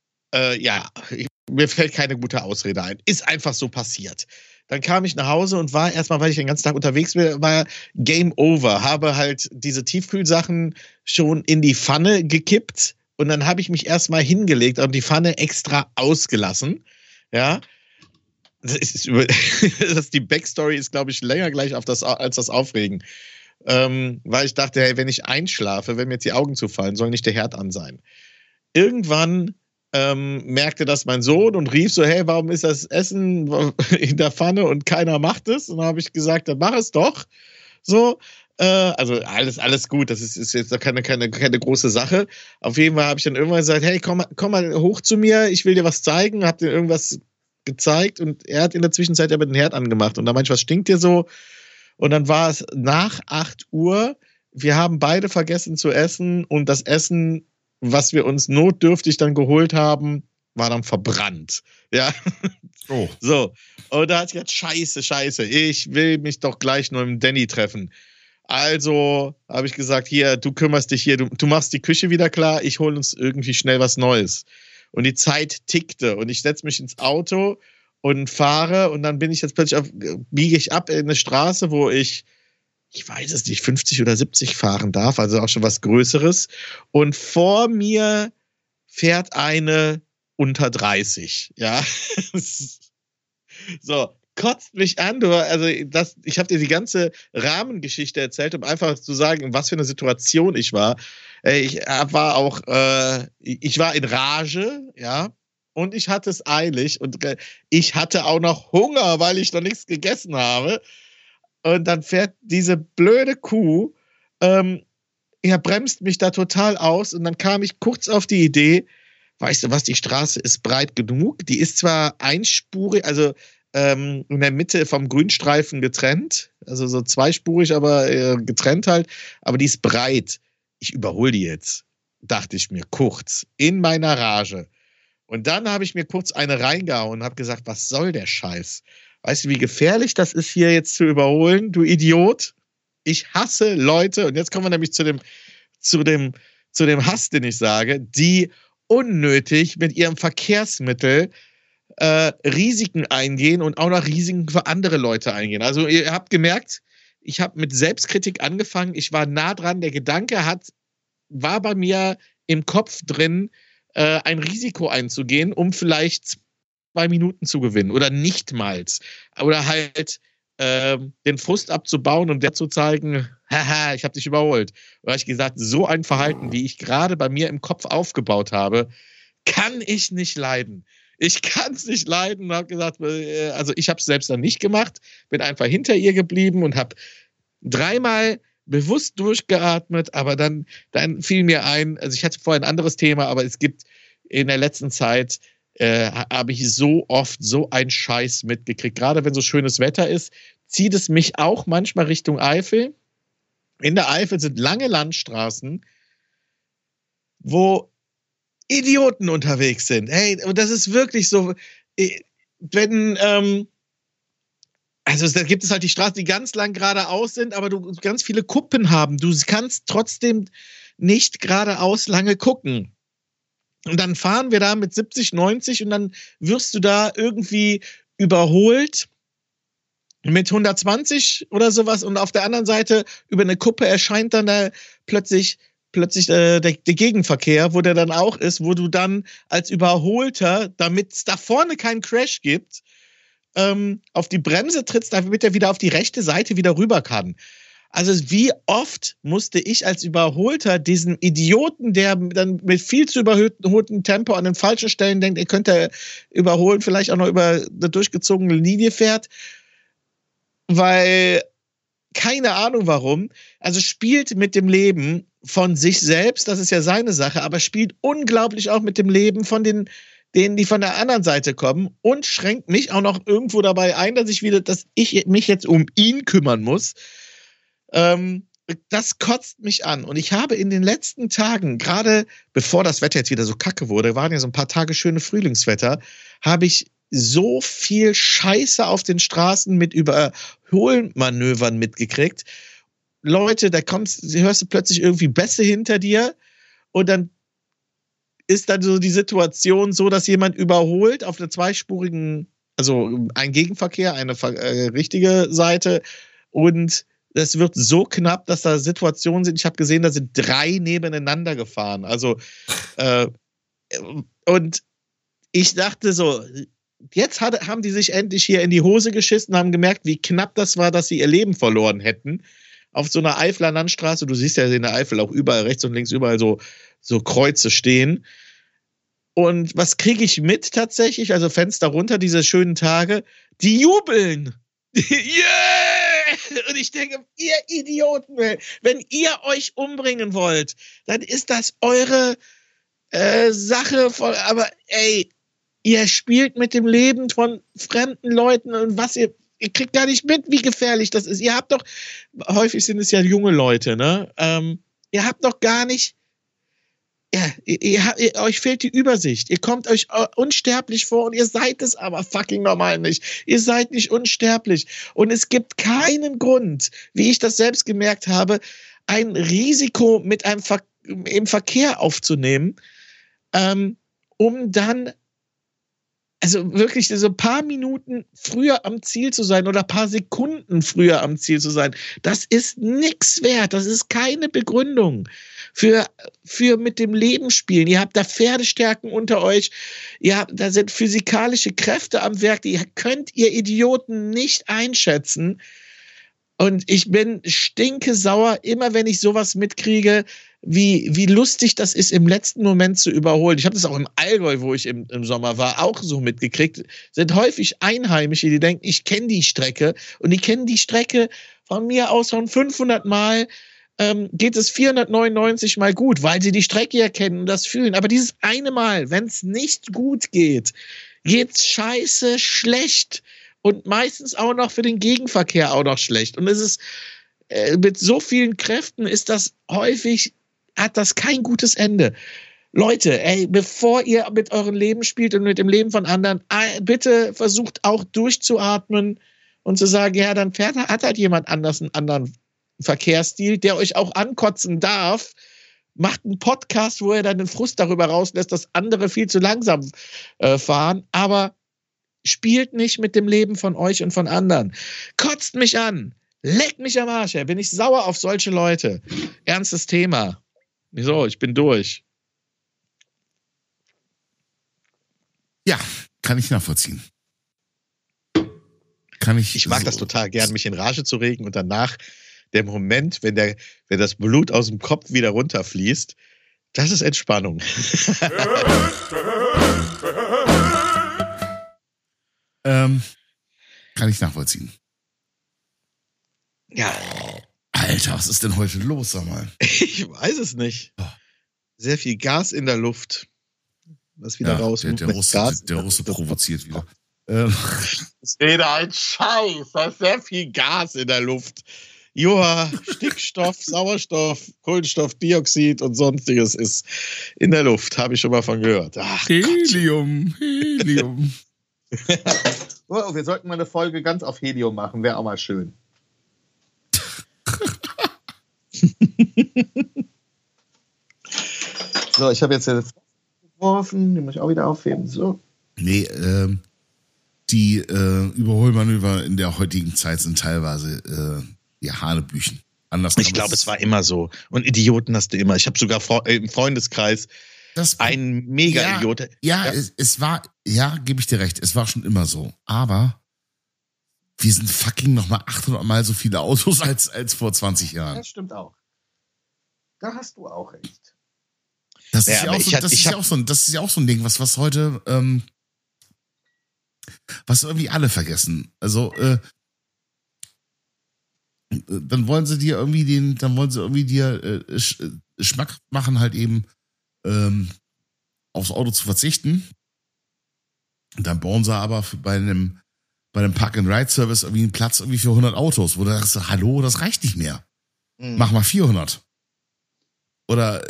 mir fällt keine gute Ausrede ein. Ist einfach so passiert. Dann kam ich nach Hause und war erstmal, weil ich den ganzen Tag unterwegs war Game Over. Habe halt diese Tiefkühlsachen schon in die Pfanne gekippt. Und dann habe ich mich erstmal hingelegt und die Pfanne extra ausgelassen. Ja. Die Backstory ist, glaube ich, länger gleich als das Aufregen. Weil ich dachte, hey, wenn ich einschlafe, wenn mir jetzt die Augen zufallen, soll nicht der Herd an sein. Irgendwann merkte das mein Sohn und rief so, hey, warum ist das Essen in der Pfanne und keiner macht es? Und dann habe ich gesagt, dann mach es doch. So. Also alles gut, das ist jetzt keine große Sache. Auf jeden Fall habe ich dann irgendwann gesagt, hey, komm mal hoch zu mir, ich will dir was zeigen, hab dir irgendwas gezeigt und er hat in der Zwischenzeit aber den Herd angemacht und da meinte ich, was stinkt dir so? Und dann war es nach 8 Uhr, wir haben beide vergessen zu essen und das Essen, was wir uns notdürftig dann geholt haben, war dann verbrannt. Ja. Oh. So. Und da hat ich gesagt, scheiße, ich will mich doch gleich nur mit Danny treffen. Also habe ich gesagt, hier, du kümmerst dich hier, du machst die Küche wieder klar, ich hole uns irgendwie schnell was Neues. Und die Zeit tickte und ich setze mich ins Auto und fahre und dann bin ich jetzt plötzlich biege ich ab in eine Straße, wo ich weiß es nicht, 50 oder 70 fahren darf, also auch schon was Größeres. Und vor mir fährt eine unter 30, ja. So, kotzt mich an. Ich habe dir die ganze Rahmengeschichte erzählt, um einfach zu sagen, in was für eine Situation ich war. Ich war in Rage, ja, und ich hatte es eilig und ich hatte auch noch Hunger, weil ich noch nichts gegessen habe. Und dann fährt diese blöde Kuh, bremst mich da total aus und dann kam ich kurz auf die Idee, weißt du was, die Straße ist breit genug, die ist zwar einspurig, also in der Mitte vom Grünstreifen getrennt, also so zweispurig, aber getrennt halt, aber die ist breit. Ich überhole die jetzt, dachte ich mir kurz, in meiner Rage. Und dann habe ich mir kurz eine reingehauen und habe gesagt, was soll der Scheiß? Weißt du, wie gefährlich das ist, hier jetzt zu überholen, du Idiot? Ich hasse Leute, und jetzt kommen wir nämlich zu dem Hass, den ich sage, die unnötig mit ihrem Verkehrsmittel Risiken eingehen und auch noch Risiken für andere Leute eingehen. Also ihr habt gemerkt, ich habe mit Selbstkritik angefangen, ich war nah dran, der Gedanke war bei mir im Kopf drin, ein Risiko einzugehen, um vielleicht 2 Minuten zu gewinnen oder nichtmals. Oder halt den Frust abzubauen und der zu zeigen, haha, ich habe dich überholt. Und da habe ich gesagt, so ein Verhalten, wie ich gerade bei mir im Kopf aufgebaut habe, kann ich nicht leiden. Ich kann es nicht leiden und habe gesagt, also ich habe es selbst dann nicht gemacht, bin einfach hinter ihr geblieben und habe 3-mal bewusst durchgeatmet, aber dann fiel mir ein, also ich hatte vorher ein anderes Thema, aber es gibt in der letzten Zeit, habe ich so oft so einen Scheiß mitgekriegt. Gerade wenn so schönes Wetter ist, zieht es mich auch manchmal Richtung Eifel. In der Eifel sind lange Landstraßen, wo Idioten unterwegs sind. Hey, und das ist wirklich so, wenn, also da gibt es halt die Straßen, die ganz lang geradeaus sind, aber du ganz viele Kuppen haben. Du kannst trotzdem nicht geradeaus lange gucken. Und dann fahren wir da mit 70, 90 und dann wirst du da irgendwie überholt mit 120 oder sowas und auf der anderen Seite über eine Kuppe erscheint dann da plötzlich der Gegenverkehr, wo der dann auch ist, wo du dann als Überholter, damit es da vorne keinen Crash gibt, auf die Bremse trittst, damit er wieder auf die rechte Seite wieder rüber kann. Also wie oft musste ich als Überholter diesen Idioten, der dann mit viel zu überholtem Tempo an den falschen Stellen denkt, er könnte überholen, vielleicht auch noch über eine durchgezogene Linie fährt, weil keine Ahnung warum, also spielt mit dem Leben von sich selbst, das ist ja seine Sache, aber spielt unglaublich auch mit dem Leben von denen, die von der anderen Seite kommen und schränkt mich auch noch irgendwo dabei ein, dass ich mich jetzt um ihn kümmern muss. Das kotzt mich an. Und ich habe in den letzten Tagen, gerade bevor das Wetter jetzt wieder so kacke wurde, waren ja so ein paar Tage schöne Frühlingswetter, habe ich so viel Scheiße auf den Straßen mit Überholmanövern mitgekriegt. Leute, hörst du plötzlich irgendwie Bässe hinter dir und dann ist dann so die Situation so, dass jemand überholt auf einer zweispurigen, also ein Gegenverkehr, eine richtige Seite und es wird so knapp, dass da Situationen sind. Ich habe gesehen, da sind 3 nebeneinander gefahren. Also und ich dachte so, jetzt haben die sich endlich hier in die Hose geschissen, haben gemerkt, wie knapp das war, dass sie ihr Leben verloren hätten. Auf so einer Eifler Landstraße, du siehst ja in der Eifel auch überall rechts und links überall so Kreuze stehen. Und was kriege ich mit tatsächlich? Also Fenster runter, diese schönen Tage, die jubeln. Yeah! Und ich denke, ihr Idioten, wenn ihr euch umbringen wollt, dann ist das eure Sache von, aber ey, ihr spielt mit dem Leben von fremden Leuten und was ihr kriegt gar nicht mit, wie gefährlich das ist. Ihr habt doch, häufig sind es ja junge Leute, ne? Ihr habt doch gar nicht, euch fehlt die Übersicht. Ihr kommt euch unsterblich vor und ihr seid es aber fucking normal nicht. Ihr seid nicht unsterblich. Und es gibt keinen Grund, wie ich das selbst gemerkt habe, ein Risiko mit im Verkehr aufzunehmen, um dann also wirklich so ein paar Minuten früher am Ziel zu sein oder ein paar Sekunden früher am Ziel zu sein, das ist nichts wert. Das ist keine Begründung. für mit dem Leben spielen. Ihr habt da Pferdestärken unter euch. Da sind physikalische Kräfte am Werk. Die könnt ihr Idioten nicht einschätzen. Und ich bin stinkesauer, immer wenn ich sowas mitkriege, wie lustig das ist, im letzten Moment zu überholen. Ich habe das auch im Allgäu, wo ich im Sommer war, auch so mitgekriegt. Sind häufig Einheimische, die denken, ich kenne die Strecke. Und die kennen die Strecke von mir aus von 500 Mal. Geht es 499 Mal gut, weil sie die Strecke erkennen und das fühlen. Aber dieses eine Mal, wenn es nicht gut geht, geht's scheiße schlecht. Und meistens auch noch für den Gegenverkehr auch noch schlecht. Und es ist mit so vielen Kräften ist das häufig, hat das kein gutes Ende. Leute, bevor ihr mit eurem Leben spielt und mit dem Leben von anderen, bitte versucht auch durchzuatmen und zu sagen, ja, dann hat halt jemand anders einen anderen Verkehrsstil, der euch auch ankotzen darf. Macht einen Podcast, wo ihr dann den Frust darüber rauslässt, dass andere viel zu langsam fahren. Aber spielt nicht mit dem Leben von euch und von anderen. Kotzt mich an. Leckt mich am Arsch. Bin ich sauer auf solche Leute. Ernstes Thema. Wieso? Ich bin durch. Ja, kann ich nachvollziehen. Ich mag das total gern, mich in Rage zu regen und danach der Moment, wenn das Blut aus dem Kopf wieder runterfließt, das ist Entspannung. Kann ich nachvollziehen. Ja. Alter, was ist denn heute los, sag mal? Ich weiß es nicht. Sehr viel Gas in der Luft. Was wieder raus muss. Der Russe provoziert wieder. Das ist ein Scheiß. Da ist sehr viel Gas in der Luft. Joa, Stickstoff, Sauerstoff, Kohlenstoffdioxid und sonstiges ist in der Luft. Habe ich schon mal von gehört. Ach, Helium. Oh, wir sollten mal eine Folge ganz auf Helium machen. Wäre auch mal schön. So, ich habe jetzt den geworfen. Den muss ich auch wieder aufheben. So. Nee, die Überholmanöver in der heutigen Zeit sind teilweise Hanebüchen. Ich glaube, es war immer so. Und Idioten hast du immer. Ich habe sogar im Freundeskreis einen Mega-Idiot. Es war, gebe ich dir recht, es war schon immer so. Aber wir sind fucking nochmal 800 Mal so viele Autos als vor 20 Jahren. Das stimmt auch. Da hast du auch recht. Das ist ja auch so ein Ding, was heute, was irgendwie alle vergessen. Also, dann wollen sie dir irgendwie Schmack machen, halt eben aufs Auto zu verzichten. Und dann bauen sie aber bei einem Park-and-Ride-Service irgendwie einen Platz irgendwie für 100 Autos, wo du sagst, hallo, das reicht nicht mehr. Mach mal 400. Oder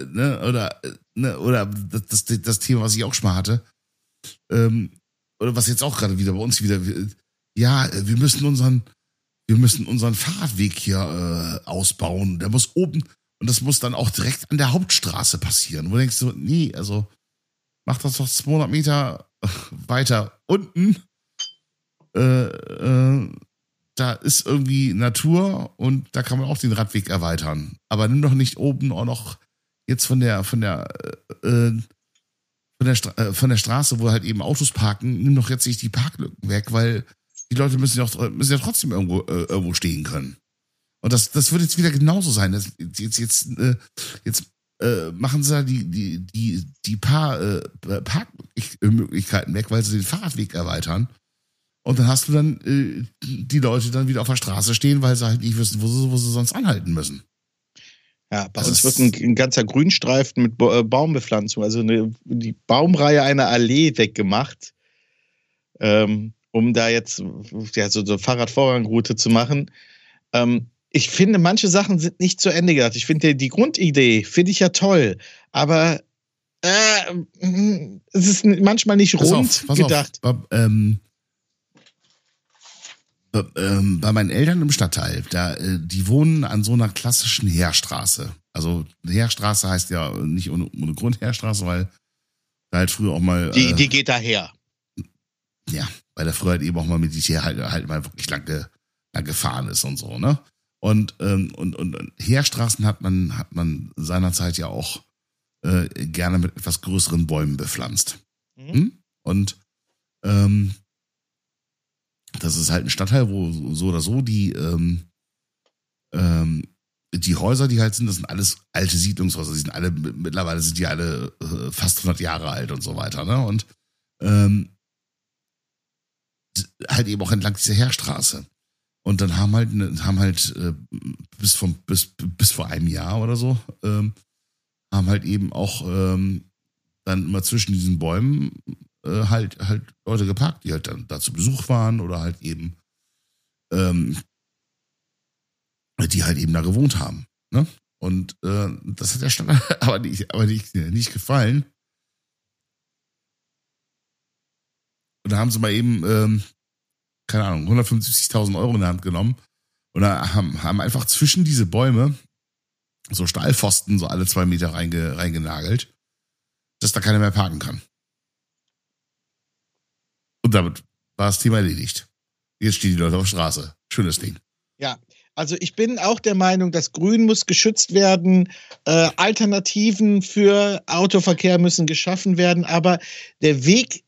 das Thema, was ich auch schon mal hatte, oder was jetzt auch gerade wieder bei uns wir müssen unseren Fahrradweg hier ausbauen. Der muss oben, und das muss dann auch direkt an der Hauptstraße passieren. Wo du denkst du, nee, also mach das doch 200 Meter weiter unten. Da ist irgendwie Natur und da kann man auch den Radweg erweitern. Aber nimm doch nicht oben auch noch jetzt von der Straße, wo halt eben Autos parken, nimm doch jetzt nicht die Parklücken weg, weil die Leute müssen ja trotzdem irgendwo stehen können. Und das wird jetzt wieder genauso sein. Jetzt machen sie die paar Parkmöglichkeiten weg, weil sie den Fahrradweg erweitern. Und dann hast du dann die Leute dann wieder auf der Straße stehen, weil sie halt nicht wissen, wo sie sonst anhalten müssen. Ja, bei uns wird ein ganzer Grünstreifen mit Baumbepflanzung, also die Baumreihe einer Allee weggemacht, um da jetzt so Fahrradvorrangroute zu machen. Ich finde, manche Sachen sind nicht zu Ende gedacht. Ich finde, die Grundidee finde ich ja toll, aber es ist manchmal nicht rund gedacht. Bei meinen Eltern im Stadtteil, die wohnen an so einer klassischen Heerstraße. Also Heerstraße heißt ja nicht ohne Grund Heerstraße, weil da halt früher auch mal... Die geht daher. Ja, weil da früher halt eben auch mal Militär halt mal wirklich lang gefahren ist und so, ne? Und Heerstraßen hat man seinerzeit ja auch gerne mit etwas größeren Bäumen bepflanzt. Und das ist halt ein Stadtteil, wo so oder so die Häuser, die halt sind, das sind alles alte Siedlungshäuser. Mittlerweile sind die alle fast 100 Jahre alt und so weiter, ne? Und halt eben auch entlang dieser Heerstraße. Und dann haben halt bis vor einem Jahr oder so, haben halt eben auch dann immer zwischen diesen Bäumen halt Leute geparkt, die halt dann da zu Besuch waren oder halt eben die halt eben da gewohnt haben. Ne? Und das hat der Stadt aber nicht gefallen. Und da haben sie mal eben, keine Ahnung, 150.000 Euro in der Hand genommen und da haben einfach zwischen diese Bäume so Stahlpfosten so alle 2 Meter reingenagelt, dass da keiner mehr parken kann. Und damit war das Thema erledigt. Jetzt stehen die Leute auf der Straße. Schönes Ding. Ja, also ich bin auch der Meinung, das Grün muss geschützt werden, Alternativen für Autoverkehr müssen geschaffen werden, aber der Weg,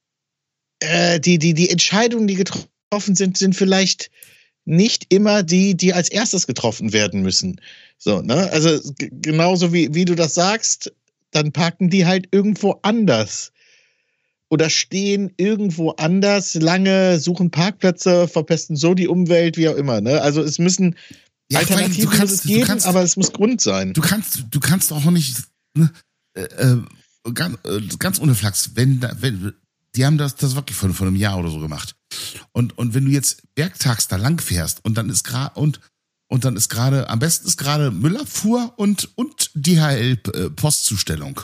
die Entscheidungen, die getroffen sind vielleicht nicht immer die als erstes getroffen werden müssen. So, ne? Also genauso wie du das sagst, dann parken die halt irgendwo anders. Oder stehen irgendwo anders lange, suchen Parkplätze, verpesten so die Umwelt, wie auch immer. Ne? Also es müssen Alternativen geben, aber es muss Grund sein. Du kannst auch nicht ganz ohne Flachs, wenn die haben das wirklich von einem Jahr oder so gemacht. Und wenn du jetzt werktags da lang fährst und dann ist gerade am besten ist gerade Müllabfuhr und DHL Postzustellung.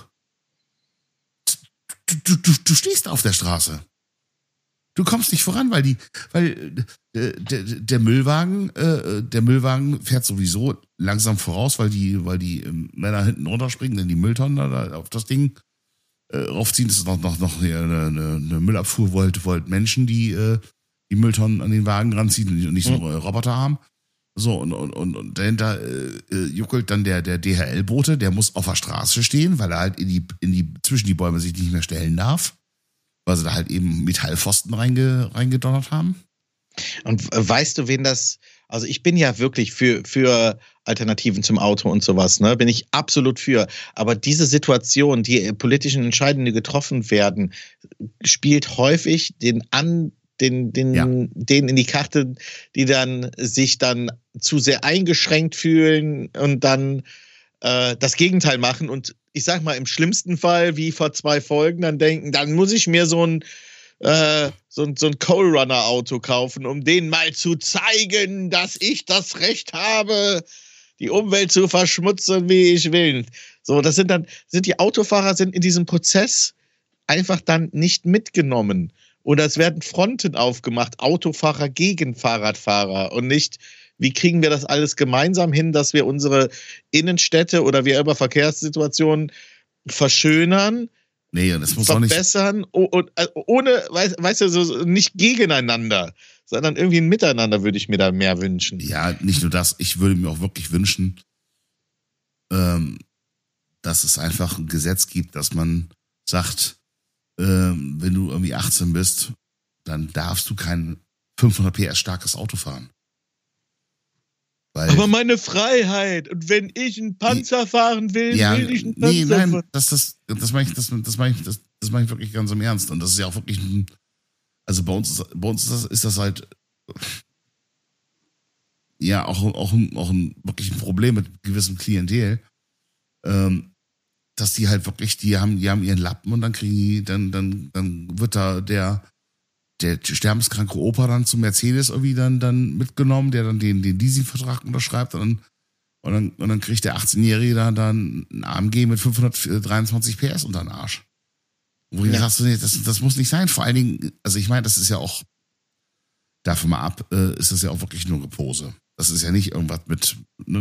Du stehst auf der Straße. Du kommst nicht voran, weil der Müllwagen fährt sowieso langsam voraus, weil die Männer hinten runterspringen, denn die Mülltonnen da auf das Ding raufziehen. Das ist noch eine Müllabfuhr, wo halt Menschen die Mülltonnen an den Wagen ranziehen und nicht so Roboter haben. So, und dahinter juckelt dann der DHL-Bote, der muss auf der Straße stehen, weil er halt zwischen die Bäume sich nicht mehr stellen darf, weil sie da halt eben Metallpfosten reingedonnert haben. Und weißt du, also ich bin ja wirklich für Alternativen zum Auto und sowas, ne, bin ich absolut für. Aber diese Situation, die politischen Entscheidungen, die getroffen werden, spielt häufig den in die Karte, die dann sich dann zu sehr eingeschränkt fühlen und dann das Gegenteil machen und ich sag mal im schlimmsten Fall, wie vor 2 Folgen, dann denken, dann muss ich mir so ein Coal Runner Auto kaufen, um denen mal zu zeigen, dass ich das Recht habe, die Umwelt zu verschmutzen, wie ich will. So, die Autofahrer sind in diesem Prozess einfach dann nicht mitgenommen. Oder es werden Fronten aufgemacht, Autofahrer gegen Fahrradfahrer und nicht, wie kriegen wir das alles gemeinsam hin, dass wir unsere Innenstädte oder wie immer Verkehrssituationen verschönern, nee, und das muss verbessern, ohne, weißt du, so nicht gegeneinander, sondern irgendwie ein Miteinander würde ich mir da mehr wünschen. Ja, nicht nur das, ich würde mir auch wirklich wünschen, dass es einfach ein Gesetz gibt, dass man sagt, wenn du irgendwie 18 bist, dann darfst du kein 500 PS starkes Auto fahren. Aber meine Freiheit, und wenn ich einen Panzer fahren will, will ich einen Panzer fahren. Das meine ich wirklich ganz im Ernst. Und das ist ja auch wirklich also bei uns ist das halt ja auch ein wirklich ein Problem mit gewissem Klientel. Dass die halt wirklich, die haben ihren Lappen und dann kriegen die, dann wird da der sterbenskranke Opa dann zum Mercedes irgendwie dann mitgenommen, der dann den Leasingvertrag unterschreibt und dann kriegt der 18-Jährige dann einen AMG mit 523 PS unter den Arsch. Wo ich sagst, das muss nicht sein. Vor allen Dingen, also ich meine, das ist ja auch, davon mal ab, ist das ja auch wirklich nur Gepose. Das ist ja nicht irgendwas mit,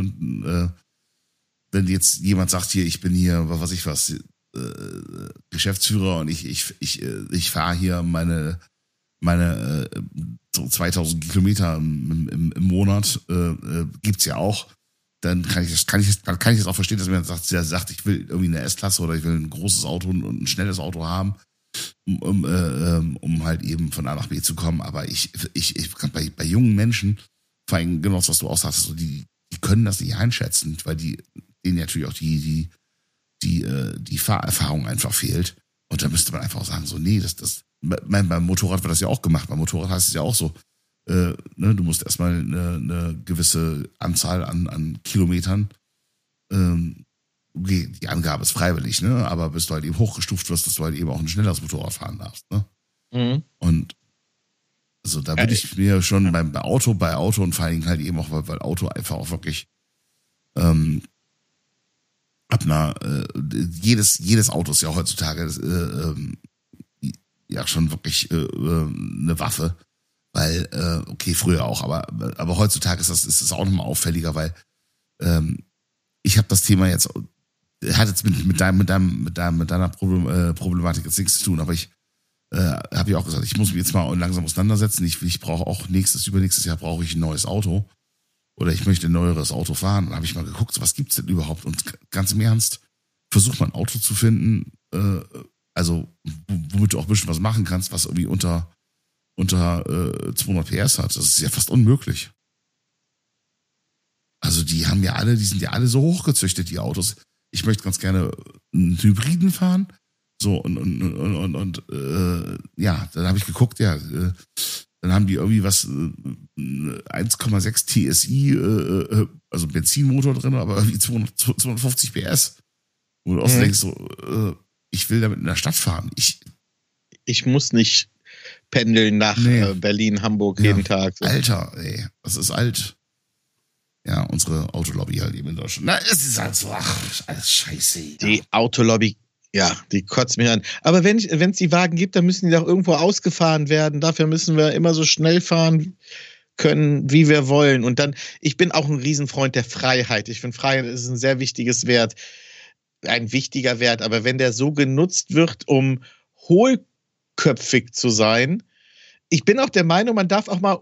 wenn jetzt jemand sagt, hier, ich bin hier, was weiß ich was, Geschäftsführer und ich fahre hier meine meine 2000 Kilometer im Monat gibt's ja auch. Dann kann ich das auch verstehen, dass man sagt, ich will irgendwie eine S-Klasse oder ich will ein großes Auto und ein schnelles Auto haben, um halt eben von A nach B zu kommen. Aber ich bei jungen Menschen, vor allem genau das, was du auch sagst, so die können das nicht einschätzen, weil denen natürlich auch die Fahrerfahrung einfach fehlt. Und da müsste man einfach auch sagen, so, nee, beim Motorrad wird das ja auch gemacht. Beim Motorrad heißt es ja auch so, du musst erstmal eine gewisse Anzahl an Kilometern, okay, die Angabe ist freiwillig, ne? Aber bis du halt eben hochgestuft wirst, dass du halt eben auch ein schnelleres Motorrad fahren darfst, ne? Mhm. Und also da würde ich mir schon bei Auto und vor allem halt eben auch, weil Auto einfach auch wirklich jedes Auto ist ja heutzutage ja schon wirklich eine Waffe, weil okay, früher auch, aber heutzutage ist das auch nochmal auffälliger, weil ich habe das Thema jetzt hat jetzt mit deiner Problematik jetzt nichts zu tun, aber ich habe ja auch gesagt, ich muss mich jetzt mal langsam auseinandersetzen. Ich brauche auch übernächstes Jahr brauche ich ein neues Auto oder ich möchte ein neueres Auto fahren. Dann habe ich mal geguckt, so, was gibt's denn überhaupt? Und ganz im Ernst, versuch mal ein Auto zu finden, also womit du auch ein bisschen was machen kannst, was irgendwie unter 200 PS hat. Das ist ja fast unmöglich. Also die sind ja alle so hochgezüchtet, die Autos. Ich möchte ganz gerne einen Hybriden fahren. So, und ja, dann habe ich geguckt, ja, dann haben die irgendwie was 1,6 TSI, also Benzinmotor drin, aber irgendwie 250 PS. Wo du auch denkst, so, ich will damit in der Stadt fahren. Ich muss nicht pendeln nach Berlin, Hamburg jeden Tag. So. Alter, ey, das ist alt. Ja, unsere Autolobby halt eben in Deutschland. Na, es ist halt so, alles scheiße. Ja. Die Autolobby, ja, die kotzt mich an. Aber wenn es die Wagen gibt, dann müssen die doch irgendwo ausgefahren werden. Dafür müssen wir immer so schnell fahren können, wie wir wollen. Und dann, ich bin auch ein Riesenfreund der Freiheit. Ich finde, Freiheit ist ein sehr wichtiges Wert. Ein wichtiger Wert. Aber wenn der so genutzt wird, um hohlköpfig zu sein, ich bin auch der Meinung, man darf auch mal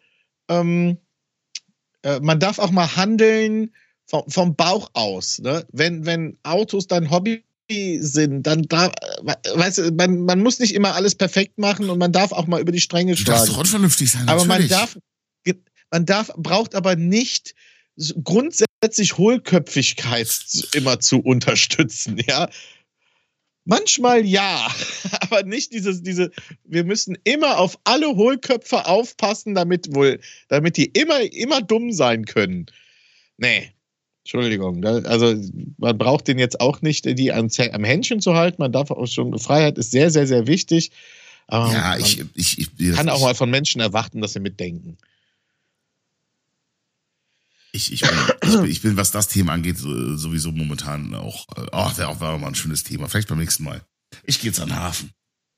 handeln vom Bauch aus. Ne? Wenn Autos dein Hobby sind, dann weißt du, man muss nicht immer alles perfekt machen und man darf auch mal über die Stränge schlagen. Du darfst doch vernünftig sein, aber natürlich. braucht aber nicht grundsätzlich Hohlköpfigkeit immer zu unterstützen, ja. Manchmal ja, aber nicht wir müssen immer auf alle Hohlköpfe aufpassen, damit die immer dumm sein können. Nee, Entschuldigung. Also man braucht den jetzt auch nicht, die am Händchen zu halten. Man darf auch schon, Freiheit ist sehr, sehr, sehr wichtig. Aber ja, ich kann auch mal von Menschen erwarten, dass sie mitdenken. Ich bin, was das Thema angeht, sowieso momentan auch, wäre auch mal ein schönes Thema. Vielleicht beim nächsten Mal. Ich gehe jetzt an den Hafen.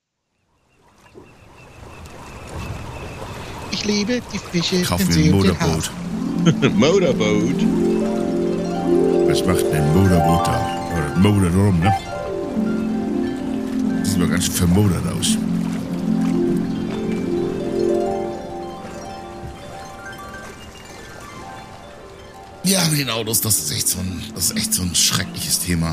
Ich liebe die Fische. Kauf mir ein Motorboot. Motorboot? Was macht denn ein Motorboot da? Oder ein Motor drum, ne? Sieht mal ganz schön vermodert aus. Ja, mit den Autos, das ist echt so ein schreckliches Thema.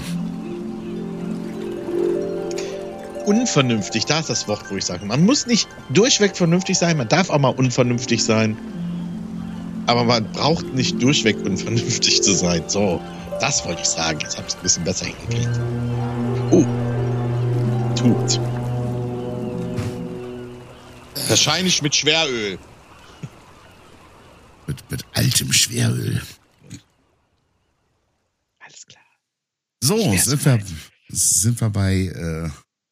Unvernünftig, da ist das Wort, wo ich sage, man muss nicht durchweg vernünftig sein, man darf auch mal unvernünftig sein, aber man braucht nicht durchweg unvernünftig zu sein. So, das wollte ich sagen, jetzt habe ich es ein bisschen besser hingekriegt. Tut. Wahrscheinlich mit Schweröl. Mit altem Schweröl. Alles klar. So, sind wir bei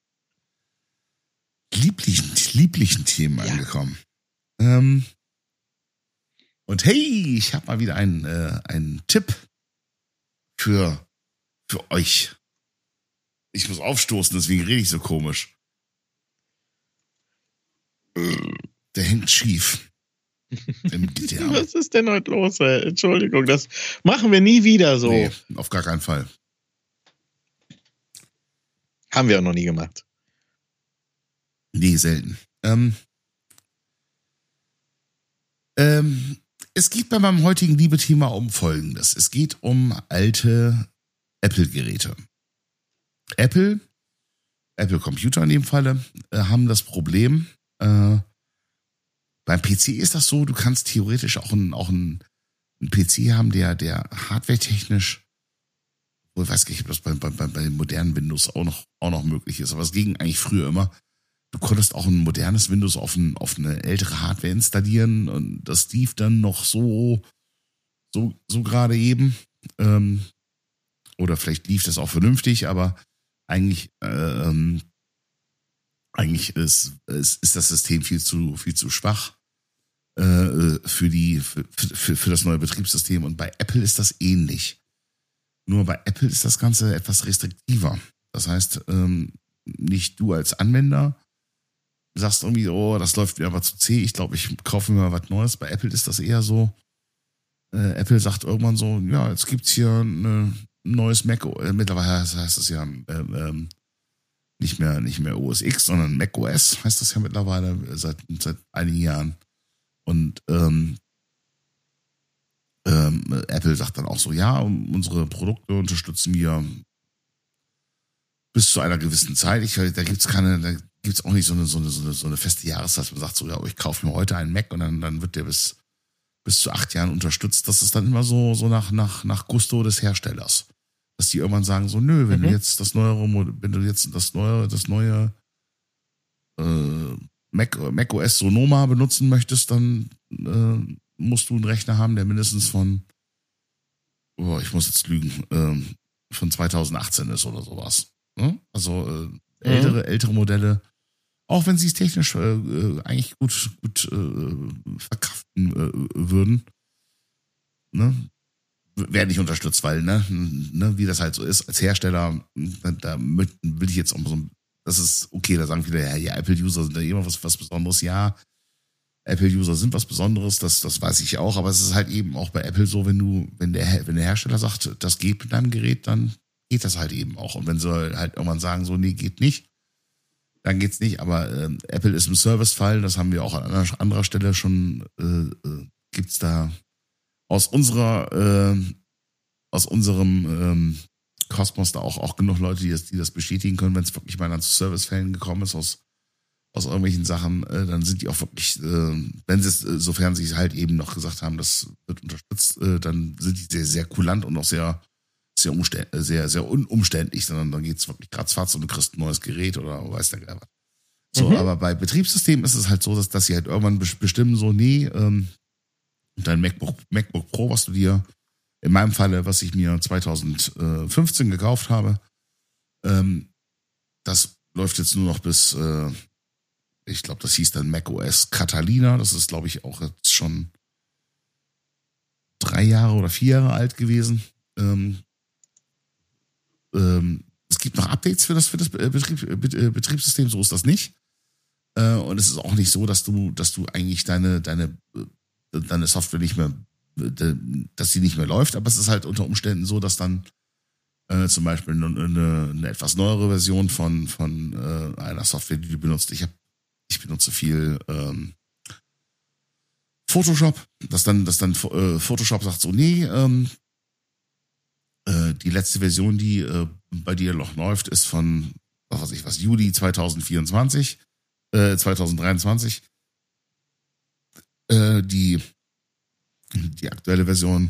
lieblichen Themen angekommen. Und hey, ich habe mal wieder einen Tipp für euch. Ich muss aufstoßen, deswegen rede ich so komisch. Der hängt schief. Was ist denn heute los, ey? Entschuldigung, das machen wir nie wieder so. Nee, auf gar keinen Fall. Haben wir auch noch nie gemacht. Nee, selten. Es geht bei meinem heutigen Liebe-Thema um Folgendes. Es geht um alte Apple-Geräte. Apple Computer in dem Falle, haben das Problem, beim PC ist das so, du kannst theoretisch auch einen PC haben, der hardware-technisch, ich weiß gar nicht, ob das bei den modernen Windows auch noch möglich ist, aber es ging eigentlich früher immer. Du konntest auch ein modernes Windows auf eine ältere Hardware installieren und das lief dann noch so gerade eben. Oder vielleicht lief das auch vernünftig, aber eigentlich ist das System viel zu schwach für das neue Betriebssystem. Und bei Apple ist das ähnlich. Nur bei Apple ist das Ganze etwas restriktiver. Das heißt, nicht du als Anwender sagst irgendwie, oh, das läuft mir aber zu zäh, ich glaube, ich kaufe mir mal was Neues. Bei Apple ist das eher so, Apple sagt irgendwann so, ja, jetzt gibt's hier ein neues Mac, mittlerweile heißt es ja nicht mehr OS X, sondern Mac OS heißt das ja mittlerweile seit einigen Jahren. Und Apple sagt dann auch so, ja, unsere Produkte unterstützen wir bis zu einer gewissen Zeit. Da gibt's auch nicht so eine feste Jahreszeit, man sagt so, ja, ich kaufe mir heute einen Mac und dann wird der bis zu 8 Jahren unterstützt. Das ist dann immer so nach Gusto des Herstellers. Dass die irgendwann sagen so, nö, wenn du jetzt das neue Mac OS Sonoma benutzen möchtest, dann musst du einen Rechner haben, der mindestens ich muss jetzt lügen, von 2018 ist oder sowas. Ne? Also ältere Modelle, auch wenn sie es technisch eigentlich gut verkraften würden, ne? Werden nicht unterstützt, weil, ne, wie das halt so ist, als Hersteller, da will ich jetzt auch so, das ist okay, da sagen viele, ja, Apple-User sind ja immer was Besonderes. Ja, Apple-User sind was Besonderes, das weiß ich auch, aber es ist halt eben auch bei Apple so, wenn der Hersteller sagt, das geht mit deinem Gerät, dann geht das halt eben auch. Und wenn sie halt irgendwann sagen, so, nee, geht nicht, dann geht's nicht. Aber Apple ist im Servicefall, das haben wir auch an anderer Stelle schon, gibt's da aus unserem Kosmos da auch genug Leute, die das bestätigen können, wenn es wirklich mal dann zu Servicefällen gekommen ist aus irgendwelchen Sachen, dann sind die auch wirklich, sofern sie es halt eben noch gesagt haben, das wird unterstützt, dann sind die sehr, sehr kulant und auch sehr, sehr unumständlich, sondern dann geht's wirklich ratzfatz und du kriegst ein neues Gerät oder weiß der Geier was. So, aber bei Betriebssystemen ist es halt so, dass sie halt irgendwann bestimmen, so, nee, dein MacBook Pro, was du dir, in meinem Falle, was ich mir 2015 gekauft habe, das läuft jetzt nur noch bis, ich glaube, das hieß dann macOS Catalina, das ist, glaube ich, auch jetzt schon 3 Jahre oder 4 Jahre alt gewesen. Es gibt noch Updates für das Betriebssystem, so ist das nicht. Und es ist auch nicht so, dass du eigentlich deine Software nicht mehr, dass sie nicht mehr läuft, aber es ist halt unter Umständen so, dass dann zum Beispiel eine etwas neuere Version von einer Software, die du benutzt. Ich benutze viel Photoshop, dass dann Photoshop sagt so, nee, die letzte Version, die bei dir noch läuft, ist von Juli 2023. Die aktuelle Version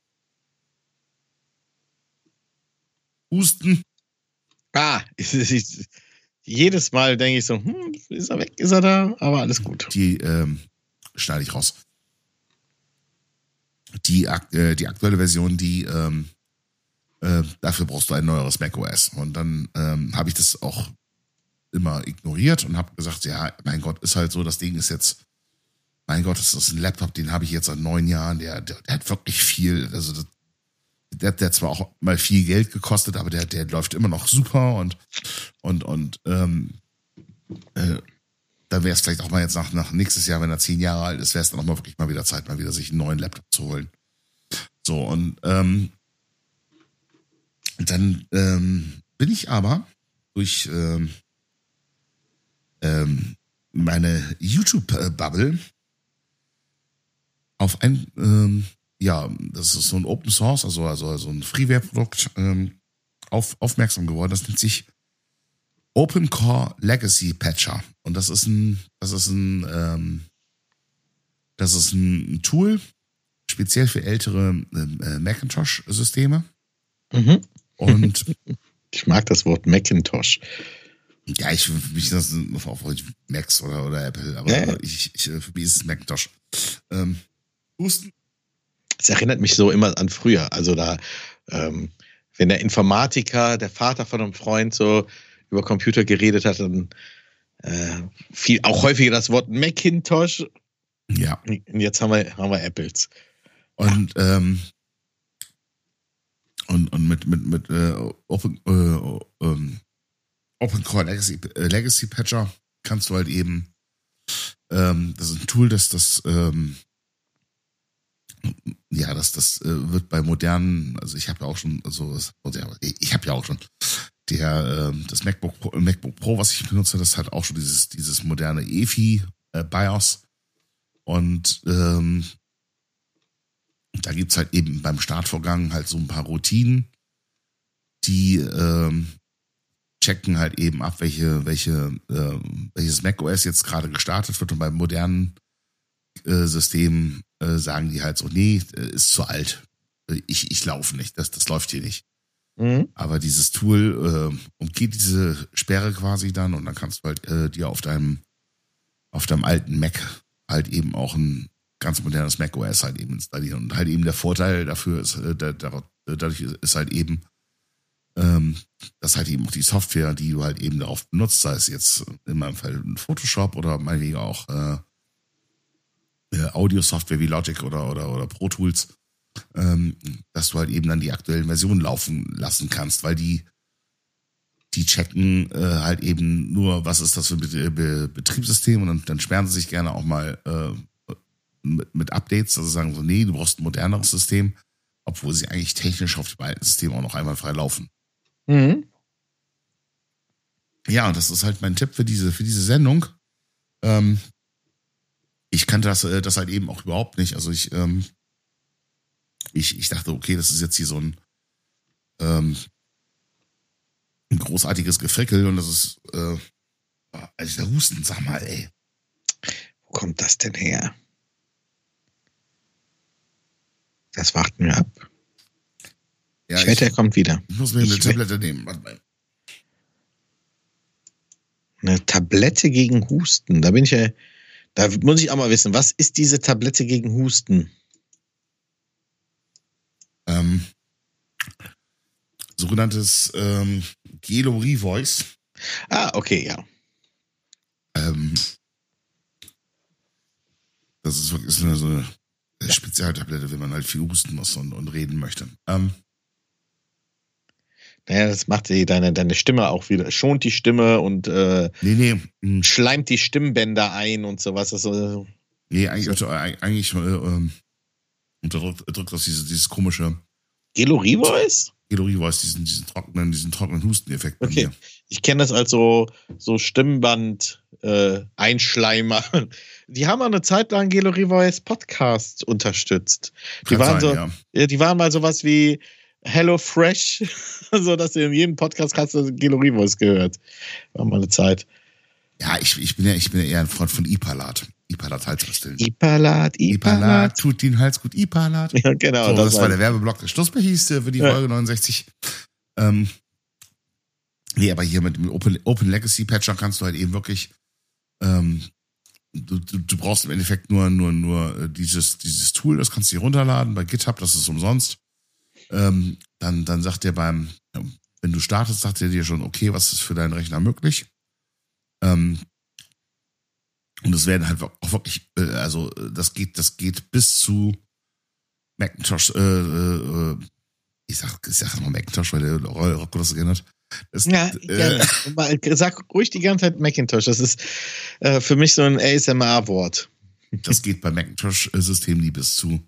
Husten. Jedes Mal denke ich so, ist er weg, ist er da, aber alles gut. Die schneide ich raus. Die aktuelle Version, dafür brauchst du ein neueres macOS. Und dann habe ich das auch immer ignoriert und habe gesagt, ja, mein Gott, ist halt so, das Ding ist jetzt, mein Gott, das ist ein Laptop, den habe ich jetzt seit 9 Jahren, der hat wirklich viel, also der hat zwar auch mal viel Geld gekostet, aber der läuft immer noch super und dann wäre es vielleicht auch mal jetzt nach nächstes Jahr, wenn er 10 Jahre alt ist, wäre es dann auch mal wirklich mal wieder Zeit, mal wieder sich einen neuen Laptop zu holen. So, und dann bin ich aber durch meine YouTube-Bubble auf das ist so ein Open Source, also ein Freeware-Produkt, aufmerksam geworden. Das nennt sich Open Core Legacy Patcher. Und das ist ein Tool, speziell für ältere Macintosh-Systeme. Mhm. Und ich mag das Wort Macintosh. ja, für mich ist das auf Macs oder Apple, aber für mich ist es Macintosh. Husten. Es erinnert mich so immer an früher. Also da, wenn der Informatiker, der Vater von einem Freund so über Computer geredet hat, dann fiel auch häufiger das Wort Macintosh. Ja. Und jetzt haben wir Apples. Und mit Open Core Legacy Patcher kannst du halt eben, das ist ein Tool, das wird bei modernen, also ich habe ja auch schon das MacBook Pro, was ich benutze, das hat auch schon dieses moderne EFI BIOS. Und da gibt's halt eben beim Startvorgang halt so ein paar Routinen, die checken halt eben ab, welches macOS jetzt gerade gestartet wird. Und beim modernen System sagen die halt so, nee, ist zu alt. Ich laufe nicht, das läuft hier nicht. Mhm. Aber dieses Tool umgeht diese Sperre quasi dann und dann kannst du halt dir auf deinem alten Mac halt eben auch ein ganz modernes macOS halt eben installieren. Und halt eben der Vorteil dafür ist, dadurch ist halt eben, dass halt eben auch die Software, die du halt eben darauf benutzt, sei es jetzt in meinem Fall ein Photoshop oder meinetwegen auch Audio-Software wie Logic oder Pro Tools, dass du halt eben dann die aktuellen Versionen laufen lassen kannst, weil die checken halt eben nur, was ist das für ein Betriebssystem und dann sperren sie sich gerne auch mal mit Updates, also sagen so, nee, du brauchst ein moderneres System, obwohl sie eigentlich technisch auf dem alten System auch noch einwandfrei laufen. Mhm. Ja, und das ist halt mein Tipp für diese Sendung. Ich kannte das halt eben auch überhaupt nicht. Also ich dachte, okay, das ist jetzt hier so ein großartiges Gefrickel und das ist also der Husten, sag mal, ey. Wo kommt das denn her? Das warten wir ab. Ja, ich wette, er kommt wieder. Ich muss mir eine Tablette nehmen. Warte mal. Eine Tablette gegen Husten. Da muss ich auch mal wissen, was ist diese Tablette gegen Husten? Sogenanntes Gelo Revoice. Ah, okay, ja. Das ist wirklich so eine Spezialtablette, wenn man halt viel husten muss und reden möchte. Naja, das macht deine Stimme auch wieder, schont die Stimme und schleimt die Stimmbänder ein und sowas. Also, nee, eigentlich unterdrückt das dieses komische Gelo Revoice? Gelo Revoice, diesen trockenen Husteneffekt bei mir. Ich kenne das als so Stimmband-Einschleimer. Die haben auch eine Zeit lang Gelo Revoice Podcasts unterstützt. Die waren mal sowas wie Hello Fresh, so dass du in jedem Podcast hast du Gelo Revoice gehört. War mal eine Zeit. Ja, ich bin ja eher ein Freund von Ipalat. Ipalat Halspastillen. Ipalat. Tut den Hals gut, Ipalat. Ja, genau. So, das war der Werbeblock des Schlussberichts für die Folge 69. Nee, aber hier mit dem Open Legacy Patcher kannst du halt eben wirklich, du brauchst im Endeffekt nur dieses Tool, das kannst du dir runterladen bei GitHub, das ist umsonst. Dann sagt der wenn du startest, sagt er dir schon, okay, was ist für deinen Rechner möglich? Und es werden halt auch wirklich, also das geht bis zu Macintosh, ich sag mal Macintosh, weil der Rocco das gerne hat. Gerne. Sag ruhig die ganze Zeit Macintosh, das ist für mich so ein ASMR-Wort. Das geht bei Macintosh-Systemen nie bis zu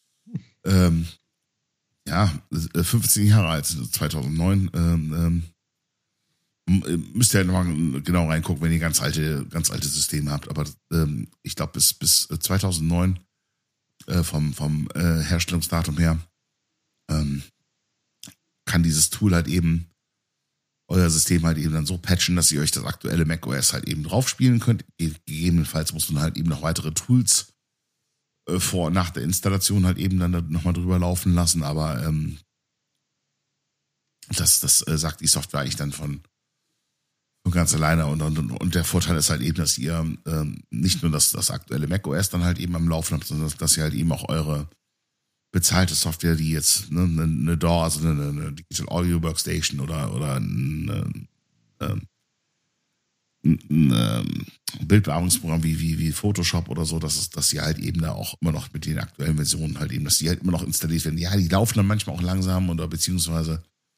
15 Jahre alt, 2009. Müsst ihr halt nochmal genau reingucken, wenn ihr ganz alte Systeme habt. Aber ich glaube, bis 2009 vom Herstellungsdatum her, kann dieses Tool halt eben euer System halt eben dann so patchen, dass ihr euch das aktuelle macOS halt eben drauf spielen könnt. Gegebenenfalls muss man halt eben noch weitere Tools vor und nach der Installation halt eben dann nochmal drüber laufen lassen, aber das sagt die Software eigentlich dann von ganz alleine und der Vorteil ist halt eben, dass ihr nicht nur das aktuelle macOS dann halt eben am Laufen habt, sondern dass ihr halt eben auch eure bezahlte Software, die jetzt eine DAW, also eine Digital Audio Workstation oder ein Bildbearbeitungsprogramm wie Photoshop oder so, dass die halt eben da auch immer noch mit den aktuellen Versionen halt eben, dass die halt immer noch installiert werden. Ja, die laufen dann manchmal auch langsam oder beziehungsweise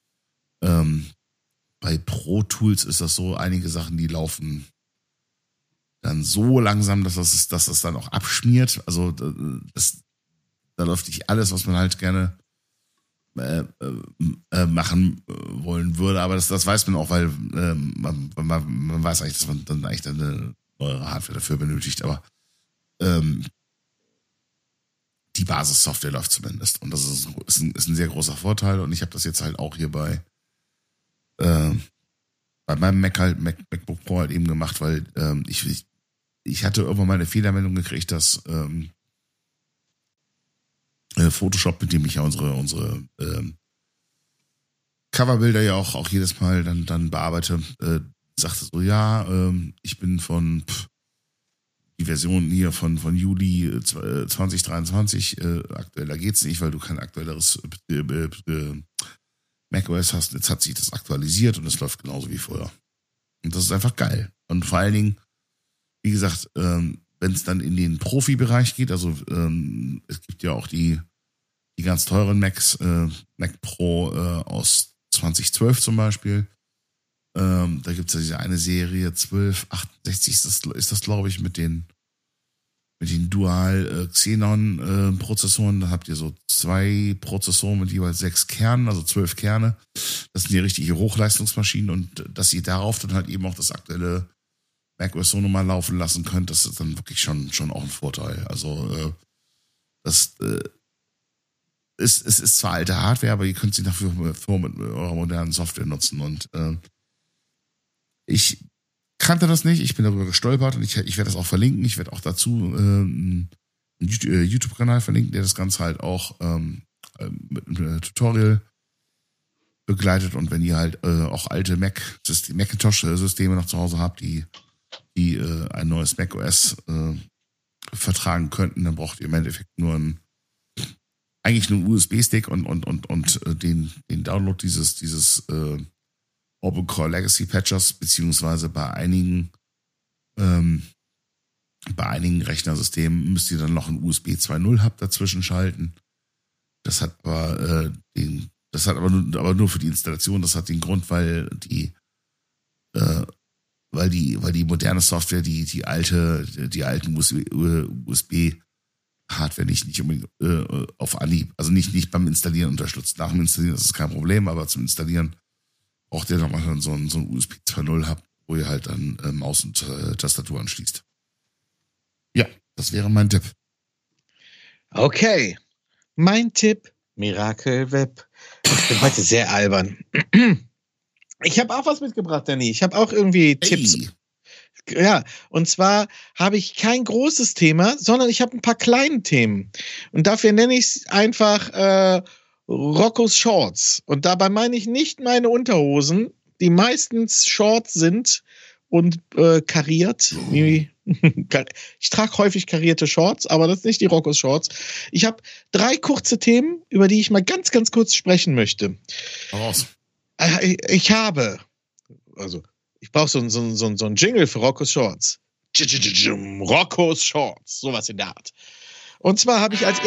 bei Pro Tools ist das so, einige Sachen, die laufen dann so langsam, dass das dann auch abschmiert. Also da läuft nicht alles, was man halt gerne machen wollen würde, aber das weiß man auch, weil man weiß eigentlich, dass man dann eigentlich eine neuere Hardware dafür benötigt, aber die Basissoftware läuft zumindest und das ist ein sehr großer Vorteil und ich habe das jetzt halt auch hier bei meinem MacBook Pro halt eben gemacht, weil ich hatte irgendwann mal eine Fehlermeldung gekriegt, dass Photoshop, mit dem ich ja unsere Coverbilder ja auch jedes Mal dann bearbeite, sagte so, ja, ich bin von die Version hier von Juli 2023, aktueller geht's nicht, weil du kein aktuelleres macOS hast. Jetzt hat sich das aktualisiert und es läuft genauso wie vorher. Und das ist einfach geil. Und vor allen Dingen, wie gesagt, wenn es dann in den Profi-Bereich geht, also es gibt ja auch die ganz teuren Macs, Mac Pro aus 2012 zum Beispiel. Da gibt es ja diese eine Serie 1268 ist das glaube ich, mit den Dual Xenon Prozessoren. Da habt ihr so 2 Prozessoren mit jeweils 6 Kernen, also 12 Kerne. Das sind die richtige Hochleistungsmaschinen und dass ihr darauf dann halt eben auch das aktuelle macOS so nochmal laufen lassen könnt, das ist dann wirklich schon auch ein Vorteil. Also das ist zwar alte Hardware, aber ihr könnt sie nach wie vor mit eurer modernen Software nutzen und ich kannte das nicht, ich bin darüber gestolpert und ich werde das auch verlinken. Ich werde auch dazu einen YouTube-Kanal verlinken, der das Ganze halt auch mit einem Tutorial begleitet und wenn ihr halt auch alte Macintosh-Systeme noch zu Hause habt, die ein neues macOS vertragen könnten, dann braucht ihr im Endeffekt eigentlich nur einen USB-Stick und den Download dieses Open Core Legacy Patchers, beziehungsweise bei einigen Rechnersystemen müsst ihr dann noch einen USB 2.0 Hub dazwischen schalten. Das hat aber nur für die Installation. Das hat den Grund, weil die moderne Software die alten USB Hardware nicht unbedingt auf Anhieb, also nicht beim Installieren unterstützt. Nach dem Installieren ist es kein Problem, aber zum Installieren braucht ihr nochmal so ein USB 2.0 Hub, wo ihr halt dann Maus und Tastatur anschließt. Ja, das wäre mein Tipp. Okay. Mein Tipp, Miracle Web. Ich bin heute sehr albern. Ich habe auch was mitgebracht, Danny. Ich habe auch irgendwie Tipps. Ja, und zwar habe ich kein großes Thema, sondern ich habe ein paar kleine Themen. Und dafür nenne ich es einfach Roccos Shorts. Und dabei meine ich nicht meine Unterhosen, die meistens Shorts sind und kariert. Ich trage häufig karierte Shorts, aber das ist nicht die Roccos Shorts. Ich habe 3 kurze Themen, über die ich mal ganz, ganz kurz sprechen möchte. Raus. Ich brauche so ein Jingle für Roccos Shorts. Roccos Shorts, sowas in der Art. Und zwar habe ich als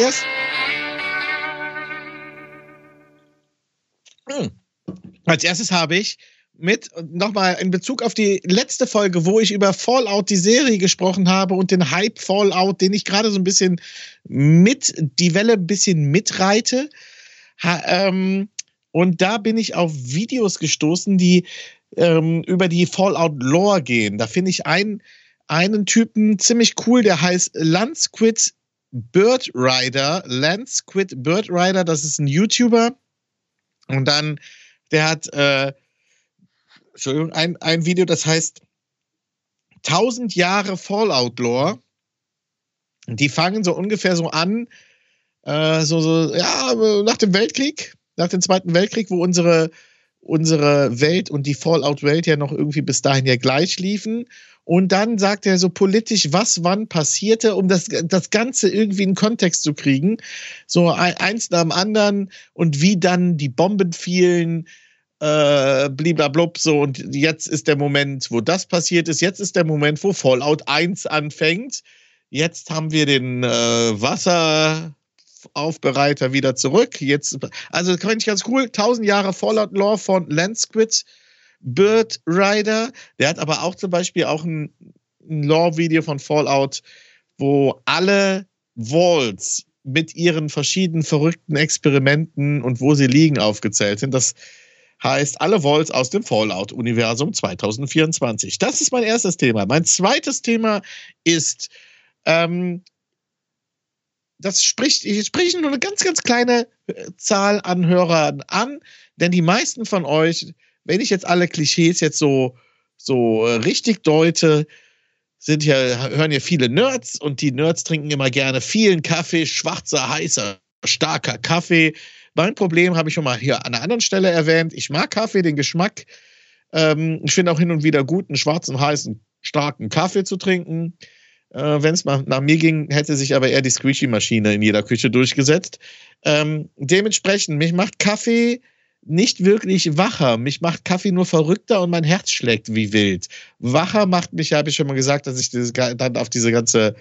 erstes habe ich nochmal in Bezug auf die letzte Folge, wo ich über Fallout, die Serie, gesprochen habe und den Hype Fallout, den ich gerade so ein bisschen die Welle ein bisschen mitreite. Und da bin ich auf Videos gestoßen, die über die Fallout-Lore gehen. Da finde ich einen Typen ziemlich cool, der heißt Lansquid Birdrider, Lance Quid Birdrider, das ist ein YouTuber. Und dann, der hat ein Video, das heißt 1000 Jahre Fallout-Lore. Die fangen so ungefähr so an, nach dem Weltkrieg, nach dem Zweiten Weltkrieg, wo unsere Welt und die Fallout-Welt ja noch irgendwie bis dahin ja gleich liefen. Und dann sagt er so politisch, was wann passierte, um das Ganze irgendwie in Kontext zu kriegen. So eins nach dem anderen und wie dann die Bomben fielen, bliblablub, so. Und jetzt ist der Moment, wo das passiert ist. Jetzt ist der Moment, wo Fallout 1 anfängt. Jetzt haben wir den Wasseraufbereiter wieder zurück. Also das fand ich ganz cool. 1000 Jahre Fallout-Lore von Lance Quid Birdrider. Der hat aber auch zum Beispiel auch ein Lore-Video von Fallout, wo alle Vaults mit ihren verschiedenen verrückten Experimenten und wo sie liegen aufgezählt sind. Das heißt, alle Vaults aus dem Fallout-Universum 2024. Das ist mein erstes Thema. Mein zweites Thema ist, ich spreche nur eine ganz, ganz kleine Zahl an Hörern an, denn die meisten von euch, wenn ich jetzt alle Klischees jetzt so richtig deute, hören ja viele Nerds und die Nerds trinken immer gerne vielen Kaffee, schwarzer, heißer, starker Kaffee. Mein Problem habe ich schon mal hier an einer anderen Stelle erwähnt. Ich mag Kaffee, den Geschmack. Ich finde auch hin und wieder gut, einen schwarzen, heißen, starken Kaffee zu trinken. Wenn es mal nach mir ging, hätte sich aber eher die Squishy-Maschine in jeder Küche durchgesetzt. Dementsprechend, mich macht Kaffee nicht wirklich wacher. Mich macht Kaffee nur verrückter und mein Herz schlägt wie wild. Wacher macht mich, habe ich schon mal gesagt, dass ich dann auf diese ganze,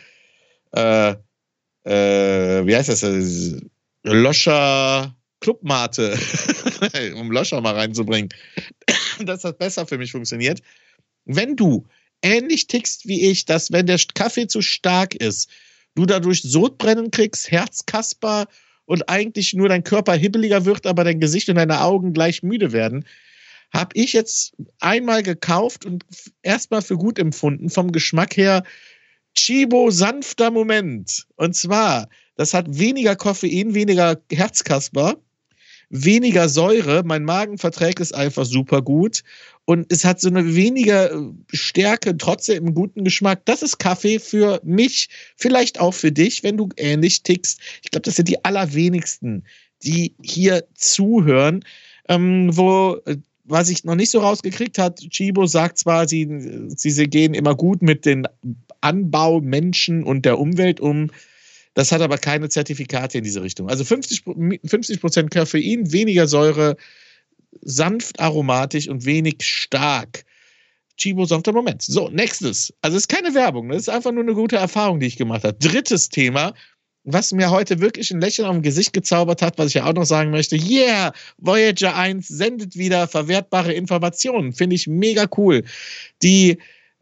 wie heißt das, Loscher Clubmate, um Loscher mal reinzubringen, dass das besser für mich funktioniert. Wenn du ähnlich tickst wie ich, dass wenn der Kaffee zu stark ist, du dadurch Sodbrennen kriegst, Herzkasper und eigentlich nur dein Körper hibbeliger wird, aber dein Gesicht und deine Augen gleich müde werden, habe ich jetzt einmal gekauft und erstmal für gut empfunden, vom Geschmack her, Chibo sanfter Moment. Und zwar, das hat weniger Koffein, weniger Herzkasper, weniger Säure, mein Magen verträgt es einfach super gut und es hat so eine weniger Stärke, trotzdem einen guten Geschmack. Das ist Kaffee für mich, vielleicht auch für dich, wenn du ähnlich tickst. Ich glaube, das sind die allerwenigsten, die hier zuhören, was ich noch nicht so rausgekriegt hat, Chibo sagt zwar, sie gehen immer gut mit den Anbaumenschen und der Umwelt um. Das hat aber keine Zertifikate in diese Richtung. Also 50% Koffein, weniger Säure, sanft aromatisch und wenig stark. Chibo sanfter Moment. So, nächstes. Also es ist keine Werbung, das ist einfach nur eine gute Erfahrung, die ich gemacht habe. Drittes Thema, was mir heute wirklich ein Lächeln auf dem Gesicht gezaubert hat, was ich ja auch noch sagen möchte. Yeah, Voyager 1 sendet wieder verwertbare Informationen. Finde ich mega cool. Die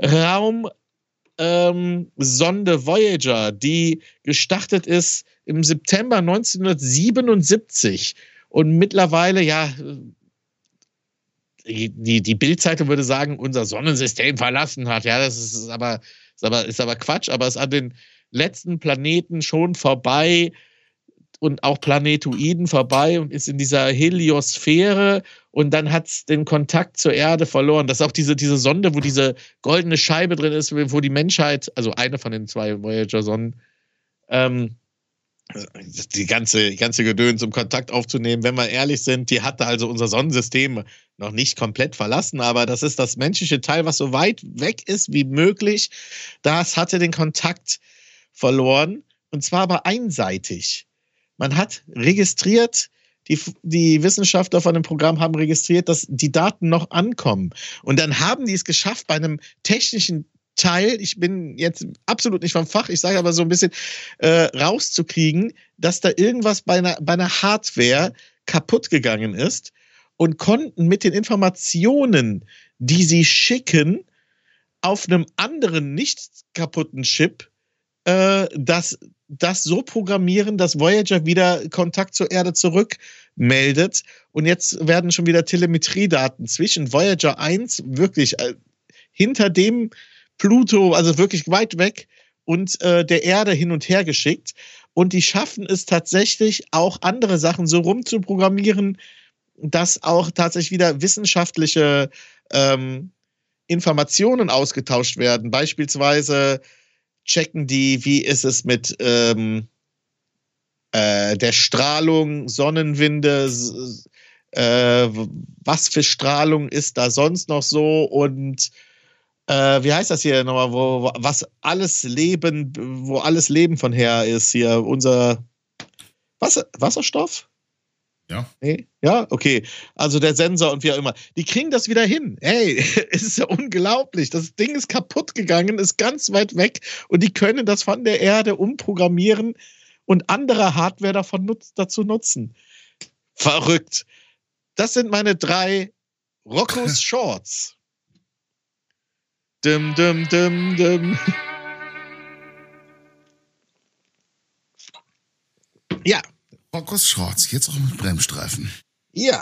Sonde Voyager, die gestartet ist im September 1977 und mittlerweile, ja, die Bild-Zeitung würde sagen, unser Sonnensystem verlassen hat. Ja, das ist aber Quatsch, aber es ist an den letzten Planeten schon vorbei und auch Planetoiden vorbei und ist in dieser Heliosphäre und dann hat es den Kontakt zur Erde verloren. Das ist auch diese Sonde, wo diese goldene Scheibe drin ist, wo die Menschheit, also eine von den 2 Voyager-Sonden, die ganze Gedöns, um Kontakt aufzunehmen, wenn wir ehrlich sind, die hatte also unser Sonnensystem noch nicht komplett verlassen, aber das ist das menschliche Teil, was so weit weg ist wie möglich. Das hatte den Kontakt verloren und zwar aber einseitig. Man hat registriert, die Wissenschaftler von dem Programm haben registriert, dass die Daten noch ankommen. Und dann haben die es geschafft, bei einem technischen Teil, ich bin jetzt absolut nicht vom Fach, ich sage aber so ein bisschen, rauszukriegen, dass da irgendwas bei einer Hardware kaputt gegangen ist und konnten mit den Informationen, die sie schicken, auf einem anderen nicht kaputten Chip das so programmieren, dass Voyager wieder Kontakt zur Erde zurückmeldet. Und jetzt werden schon wieder Telemetriedaten zwischen Voyager 1, wirklich hinter dem Pluto, also wirklich weit weg, und der Erde hin und her geschickt. Und die schaffen es tatsächlich auch andere Sachen so rumzuprogrammieren, dass auch tatsächlich wieder wissenschaftliche Informationen ausgetauscht werden. Beispielsweise checken die, wie ist es mit der Strahlung, Sonnenwinde, was für Strahlung ist da sonst noch so und wie heißt das hier nochmal, wo alles Leben von her ist hier, unser Wasserstoff? Ja. Nee? Ja, okay. Also der Sensor und wie auch immer. Die kriegen das wieder hin. Hey, es ist ja unglaublich. Das Ding ist kaputt gegangen, ist ganz weit weg und die können das von der Erde umprogrammieren und andere Hardware dazu nutzen. Verrückt. Das sind meine 3 Roccos Shorts. Dim, dim, dim, dim. Ja. Roccos Shorts, jetzt auch mit Bremsstreifen. Ja.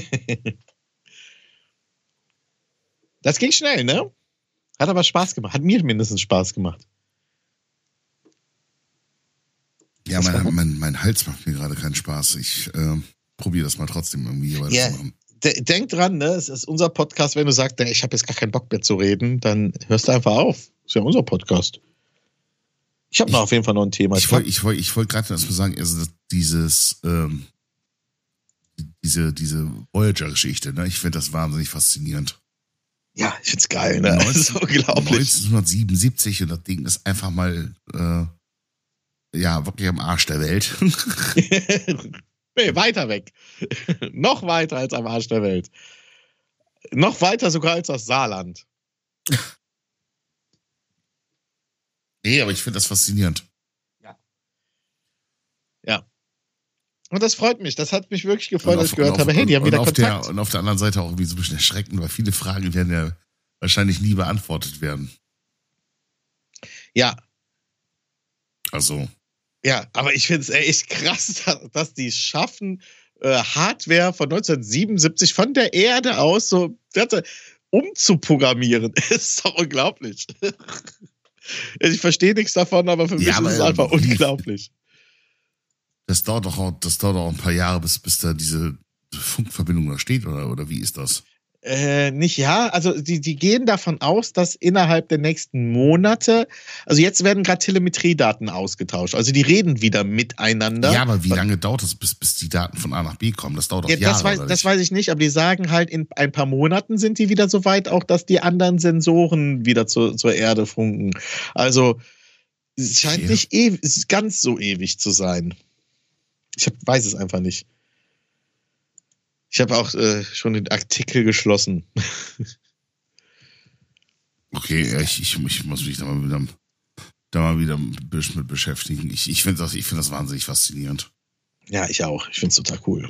Das ging schnell, ne? Hat aber Spaß gemacht. Hat mir mindestens Spaß gemacht. Ja, mein Hals macht mir gerade keinen Spaß. Ich probiere das mal trotzdem irgendwie weiter zu machen. Denk dran, ne? Es ist unser Podcast. Wenn du sagst, ich habe jetzt gar keinen Bock mehr zu reden, dann hörst du einfach auf. Ist ja unser Podcast. Ich habe auf jeden Fall noch ein Thema. Ich wollte gerade erst mal sagen, also diese Voyager-Geschichte, ne? Ich finde das wahnsinnig faszinierend. Ja, ich find's geil, ne? Das ist unglaublich. 1977 und das Ding ist einfach mal wirklich am Arsch der Welt. Nee, weiter weg. Noch weiter als am Arsch der Welt. Noch weiter sogar als das Saarland. Nee, aber ich finde das faszinierend. Ja. Und das freut mich. Das hat mich wirklich gefreut, als ich gehört habe, hey, die haben wieder Kontakt. Und auf der anderen Seite auch irgendwie so ein bisschen erschreckend, weil viele Fragen werden ja wahrscheinlich nie beantwortet werden. Ja. Also. Ja, aber ich finde es echt krass, dass die es schaffen, Hardware von 1977 von der Erde aus so umzuprogrammieren. Das ist doch unglaublich. Ich verstehe nichts davon, aber für mich ist es einfach unglaublich. Das dauert doch auch ein paar Jahre, bis da diese Funkverbindung da steht, oder wie ist das? Nicht, ja. Also die gehen davon aus, dass innerhalb der nächsten Monate, also jetzt werden gerade Telemetriedaten ausgetauscht. Also die reden wieder miteinander. Ja, aber wie lange dauert das, bis die Daten von A nach B kommen? Das dauert doch Jahre. Das weiß ich nicht, aber die sagen halt, in ein paar Monaten sind die wieder so weit, auch dass die anderen Sensoren wieder zur Erde funken. Also es scheint nicht ganz so ewig zu sein. Ich weiß es einfach nicht. Ich habe auch schon den Artikel geschlossen. Okay, ich muss mich da mal wieder mit beschäftigen. Ich finde das wahnsinnig faszinierend. Ja, ich auch. Ich finde es total cool.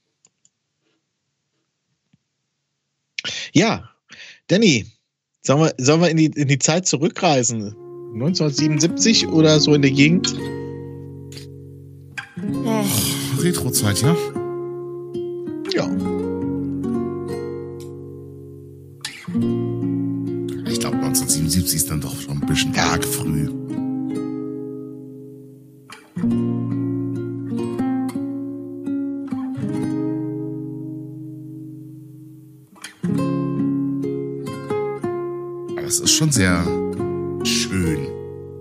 Ja, Danny, sollen wir in die Zeit zurückreisen? 1977 oder so in der Gegend? Och, Retro-Zeit, ja? Ja. Ich glaube, 1977 ist dann doch schon ein bisschen arg früh. Aber es ist schon sehr schön.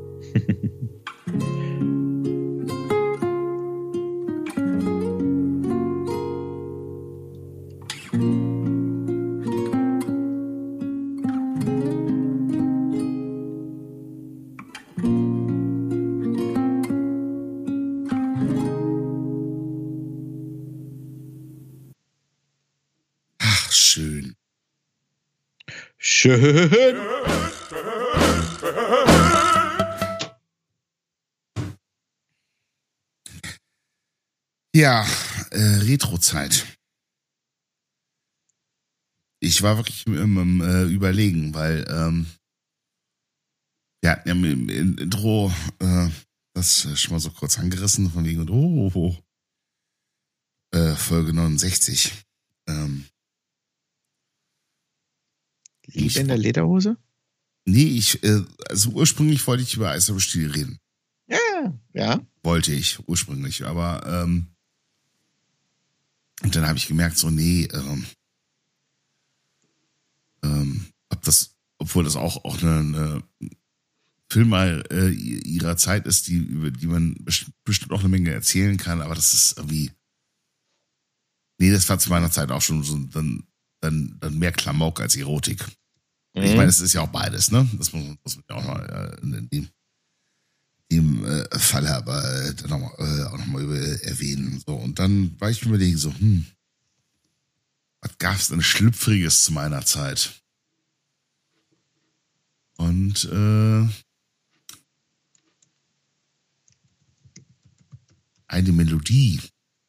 Schön. Ja, Retro-Zeit. Ich war wirklich im Überlegen, weil wir hatten ja im Intro das schon mal so kurz angerissen, von wegen Folge 69. Liebe in der Lederhose? Nee, also ursprünglich wollte ich über Eis am Stiel reden. Ja. Wollte ich ursprünglich, aber und dann habe ich gemerkt, so, nee, obwohl das auch eine Film mal ihrer Zeit ist, über die man bestimmt auch eine Menge erzählen kann, aber das ist irgendwie, nee, das war zu meiner Zeit auch schon so dann mehr Klamauk als Erotik. Ich meine, es ist ja auch beides, ne? Das muss man ja auch mal in dem Fall aber dann auch nochmal erwähnen. So, und dann war ich überlegen, so, was gab's denn Schlüpfriges zu meiner Zeit? Und eine Melodie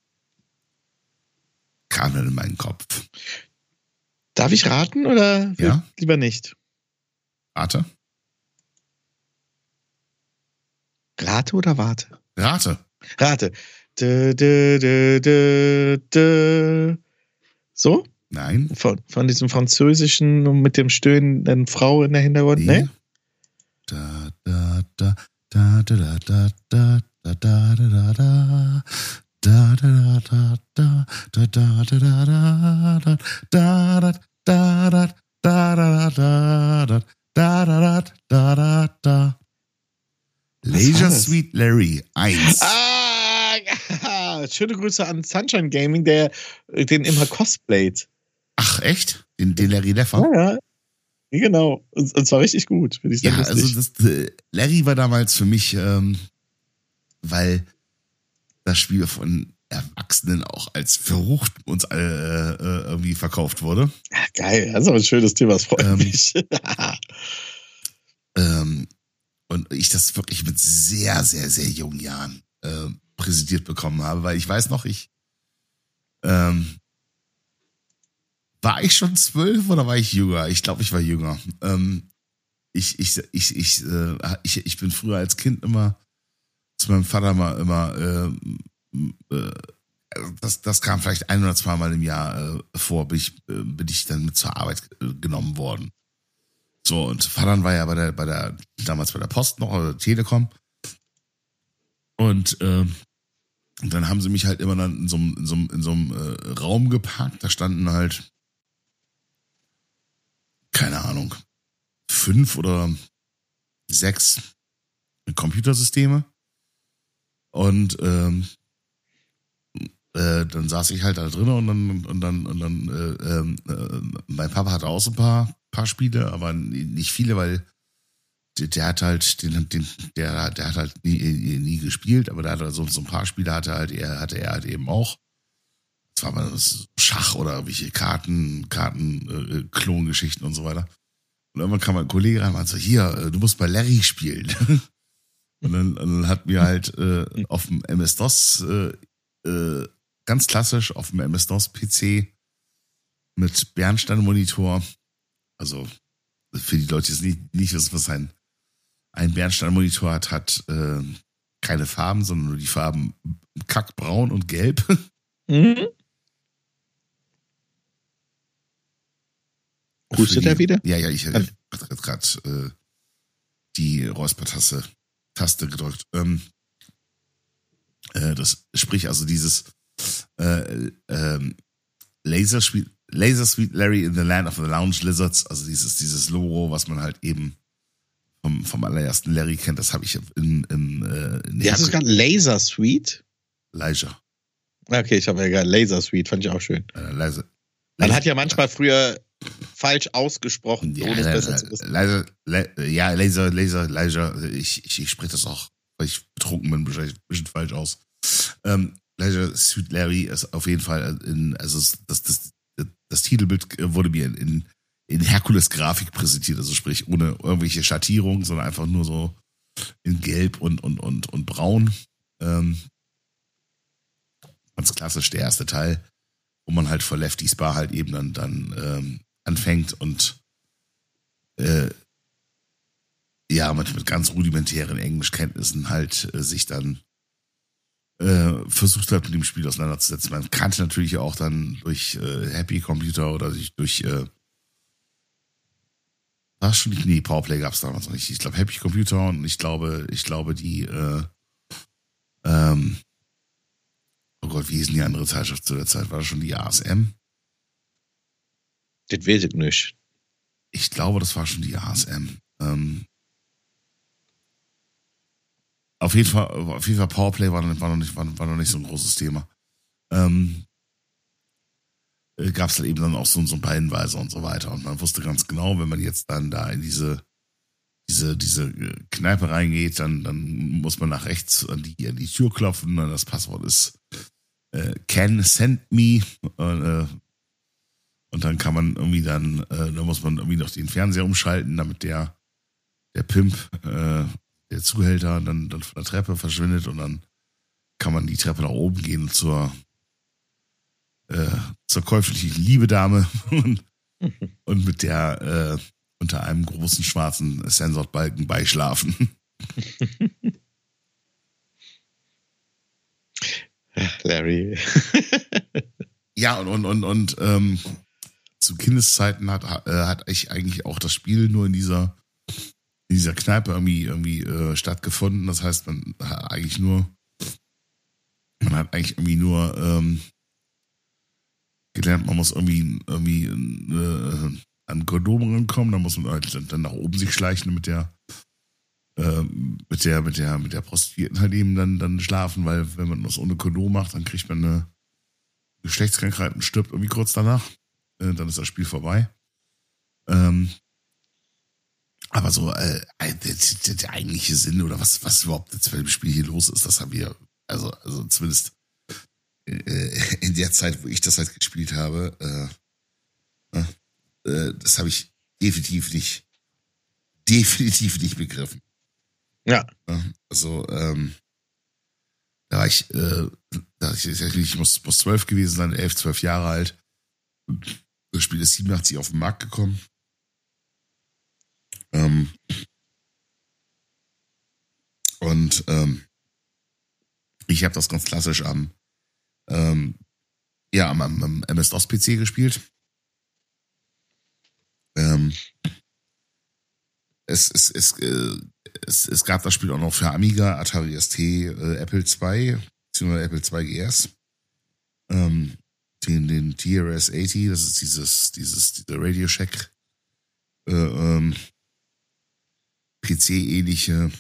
kam dann in meinen Kopf. Darf ich raten oder Ja? lieber nicht? Rate? Rate oder warte? Rate. Rate. So? Nein. Von diesem französischen mit dem stöhnenden Frau in der Hintergrund? Nee. Ne? Da, da, da, da, da, da, da, da, da, da, da. Da da da da da da da da da da da da da da da da. Leisure Suite Larry 1. Schöne Grüße an Sunshine Gaming, der den immer cosplayt. Ach, echt? Den Larry Leffer? Ja, genau. Und zwar richtig gut, finde ich. Ja, also Larry war damals für mich, weil das Spiel von Erwachsenen auch als verrucht uns alle irgendwie verkauft wurde. Ja, geil, das ist aber ein schönes Thema, das freut mich. Und ich das wirklich mit sehr, sehr, sehr jungen Jahren präsentiert bekommen habe, weil ich weiß noch, war ich schon 12 oder war ich jünger? Ich glaube, ich war jünger. Ich bin früher als Kind immer zu meinem Vater das kam vielleicht 1 oder 2 Mal im Jahr vor, bin ich dann mit zur Arbeit genommen worden. So, und Vater war ja damals bei der Post noch, oder Telekom. Und dann haben sie mich halt immer dann in so einem Raum geparkt. Da standen halt, keine Ahnung, 5 oder 6 Computersysteme. Und dann saß ich halt da drin und dann mein Papa hatte auch so ein paar Spiele, aber nicht viele, weil der hat halt nie gespielt, aber der hat halt so ein paar Spiele hatte er halt eben auch. Das war mal Schach oder irgendwelche Klongeschichten und so weiter. Und irgendwann kam ein Kollege rein und meinte so, hier, du musst bei Larry spielen. Und dann hat mir halt auf dem MS-DOS, ganz klassisch auf dem MS-DOS-PC mit Bernstein-Monitor, also für die Leute, die nicht wissen, was ein Bernstein-Monitor hat keine Farben, sondern nur die Farben kackbraun und gelb. Mhm. Hustet er wieder? Ja, ich hatte gerade die Räuspertaste gedrückt. Das sprich also dieses Laser Suite Larry in the Land of the Lounge Lizards, also dieses Logo, was man halt eben vom allerersten Larry kennt, das habe ich in Wie hast du es gerade? Laser Suite? Leisure. Okay, ich habe ja gerade Laser Suite, fand ich auch schön. Man hat ja manchmal früher falsch ausgesprochen, ohne es besser zu wissen. Laser. Ich spreche das auch, weil ich betrunken bin, ein bisschen falsch aus. Leisure Suite Larry ist auf jeden Fall das Titelbild wurde mir in Herkules-Grafik präsentiert, also sprich ohne irgendwelche Schattierungen, sondern einfach nur so in Gelb und Braun. Ganz klassisch der erste Teil, wo man halt vor Lefty's Bar halt eben dann anfängt und mit ganz rudimentären Englischkenntnissen halt sich dann versucht hat, mit dem Spiel auseinanderzusetzen. Man kannte natürlich auch dann durch Happy Computer oder durch War schon nicht, nee, Powerplay gab es damals noch nicht. Ich glaube Happy Computer und ich glaube die, oh Gott, wie hieß denn die andere Zeitschrift zu der Zeit? War das schon die ASM? Das weiß ich nicht. Ich glaube, das war schon die ASM. Auf jeden Fall Powerplay war noch nicht so ein großes Thema. Gab es halt eben dann auch so ein paar Hinweise und so weiter. Und man wusste ganz genau, wenn man jetzt dann da in diese Kneipe reingeht, dann muss man nach rechts an die Tür klopfen. Und das Passwort ist can send me. Und dann kann man irgendwie dann muss man irgendwie noch den Fernseher umschalten, damit der Pimp, der Zuhälter, dann von der Treppe verschwindet und dann kann man die Treppe nach oben gehen zur käuflichen Liebedame und mit der unter einem großen schwarzen Sensorbalken beischlafen. Larry. Ja, und zu Kindeszeiten hat ich eigentlich auch das Spiel nur in dieser Kneipe irgendwie stattgefunden. Das heißt, man hat eigentlich irgendwie nur gelernt, man muss irgendwie an Kondom rankommen, dann muss man halt dann nach oben sich schleichen mit der Prostituierten halt eben dann schlafen, weil wenn man das ohne Kondom macht, dann kriegt man eine Geschlechtskrankheit und stirbt irgendwie kurz danach. Dann ist das Spiel vorbei. Aber so der eigentliche Sinn oder was überhaupt jetzt bei dem Spiel hier los ist, das haben wir, also zumindest in der Zeit, wo ich das halt gespielt habe, das habe ich definitiv nicht begriffen. Ja. Also, ich muss 12 gewesen sein, 11, 12 Jahre alt. Das Spiel ist 87 auf den Markt gekommen. Und ich habe das ganz klassisch am MS-DOS-PC gespielt. Es gab das Spiel auch noch für Amiga, Atari ST, Apple II, beziehungsweise Apple II GS. Den TRS-80, das ist dieser Radio Shack PC-ähnliche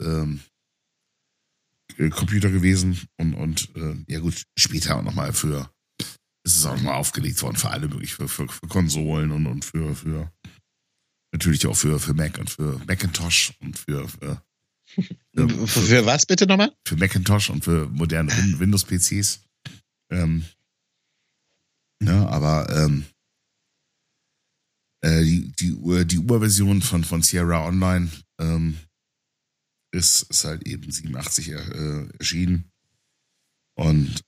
Computer gewesen und ja gut, später auch nochmal ist es auch nochmal aufgelegt worden für alle möglichen, für Konsolen und für natürlich auch für Mac und für Macintosh und für was bitte nochmal? Für Macintosh und für moderne Windows-PCs. Aber die Urversion von Sierra Online ist halt eben 87 erschienen und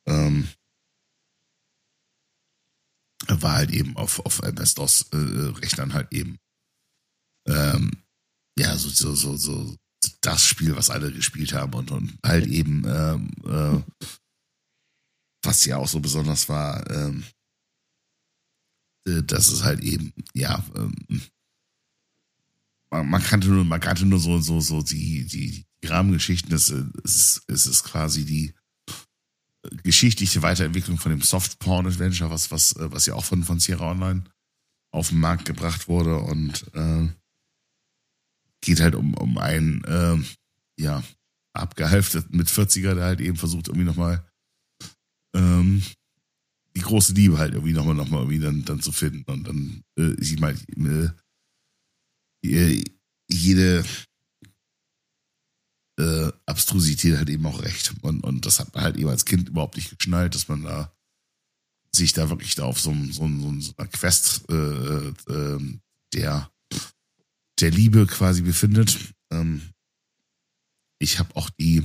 war halt eben auf MS-DOS-Rechnern halt eben so das Spiel, was alle gespielt haben und halt eben was ja auch so besonders war, dass es halt eben, ja, man kannte nur so die Rahmengeschichten. Es ist quasi die geschichtliche Weiterentwicklung von dem Soft-Porn-Adventure, was ja auch von Sierra Online auf den Markt gebracht wurde und geht halt um einen abgehalfteten mit 40er, der halt eben versucht irgendwie nochmal die große Liebe halt irgendwie nochmal irgendwie dann zu finden und dann ich meine jede Abstrusität hat eben auch recht und das hat man halt eben als Kind überhaupt nicht geschnallt, dass man da sich da wirklich da auf so einer Quest der Liebe quasi befindet. Ich habe auch die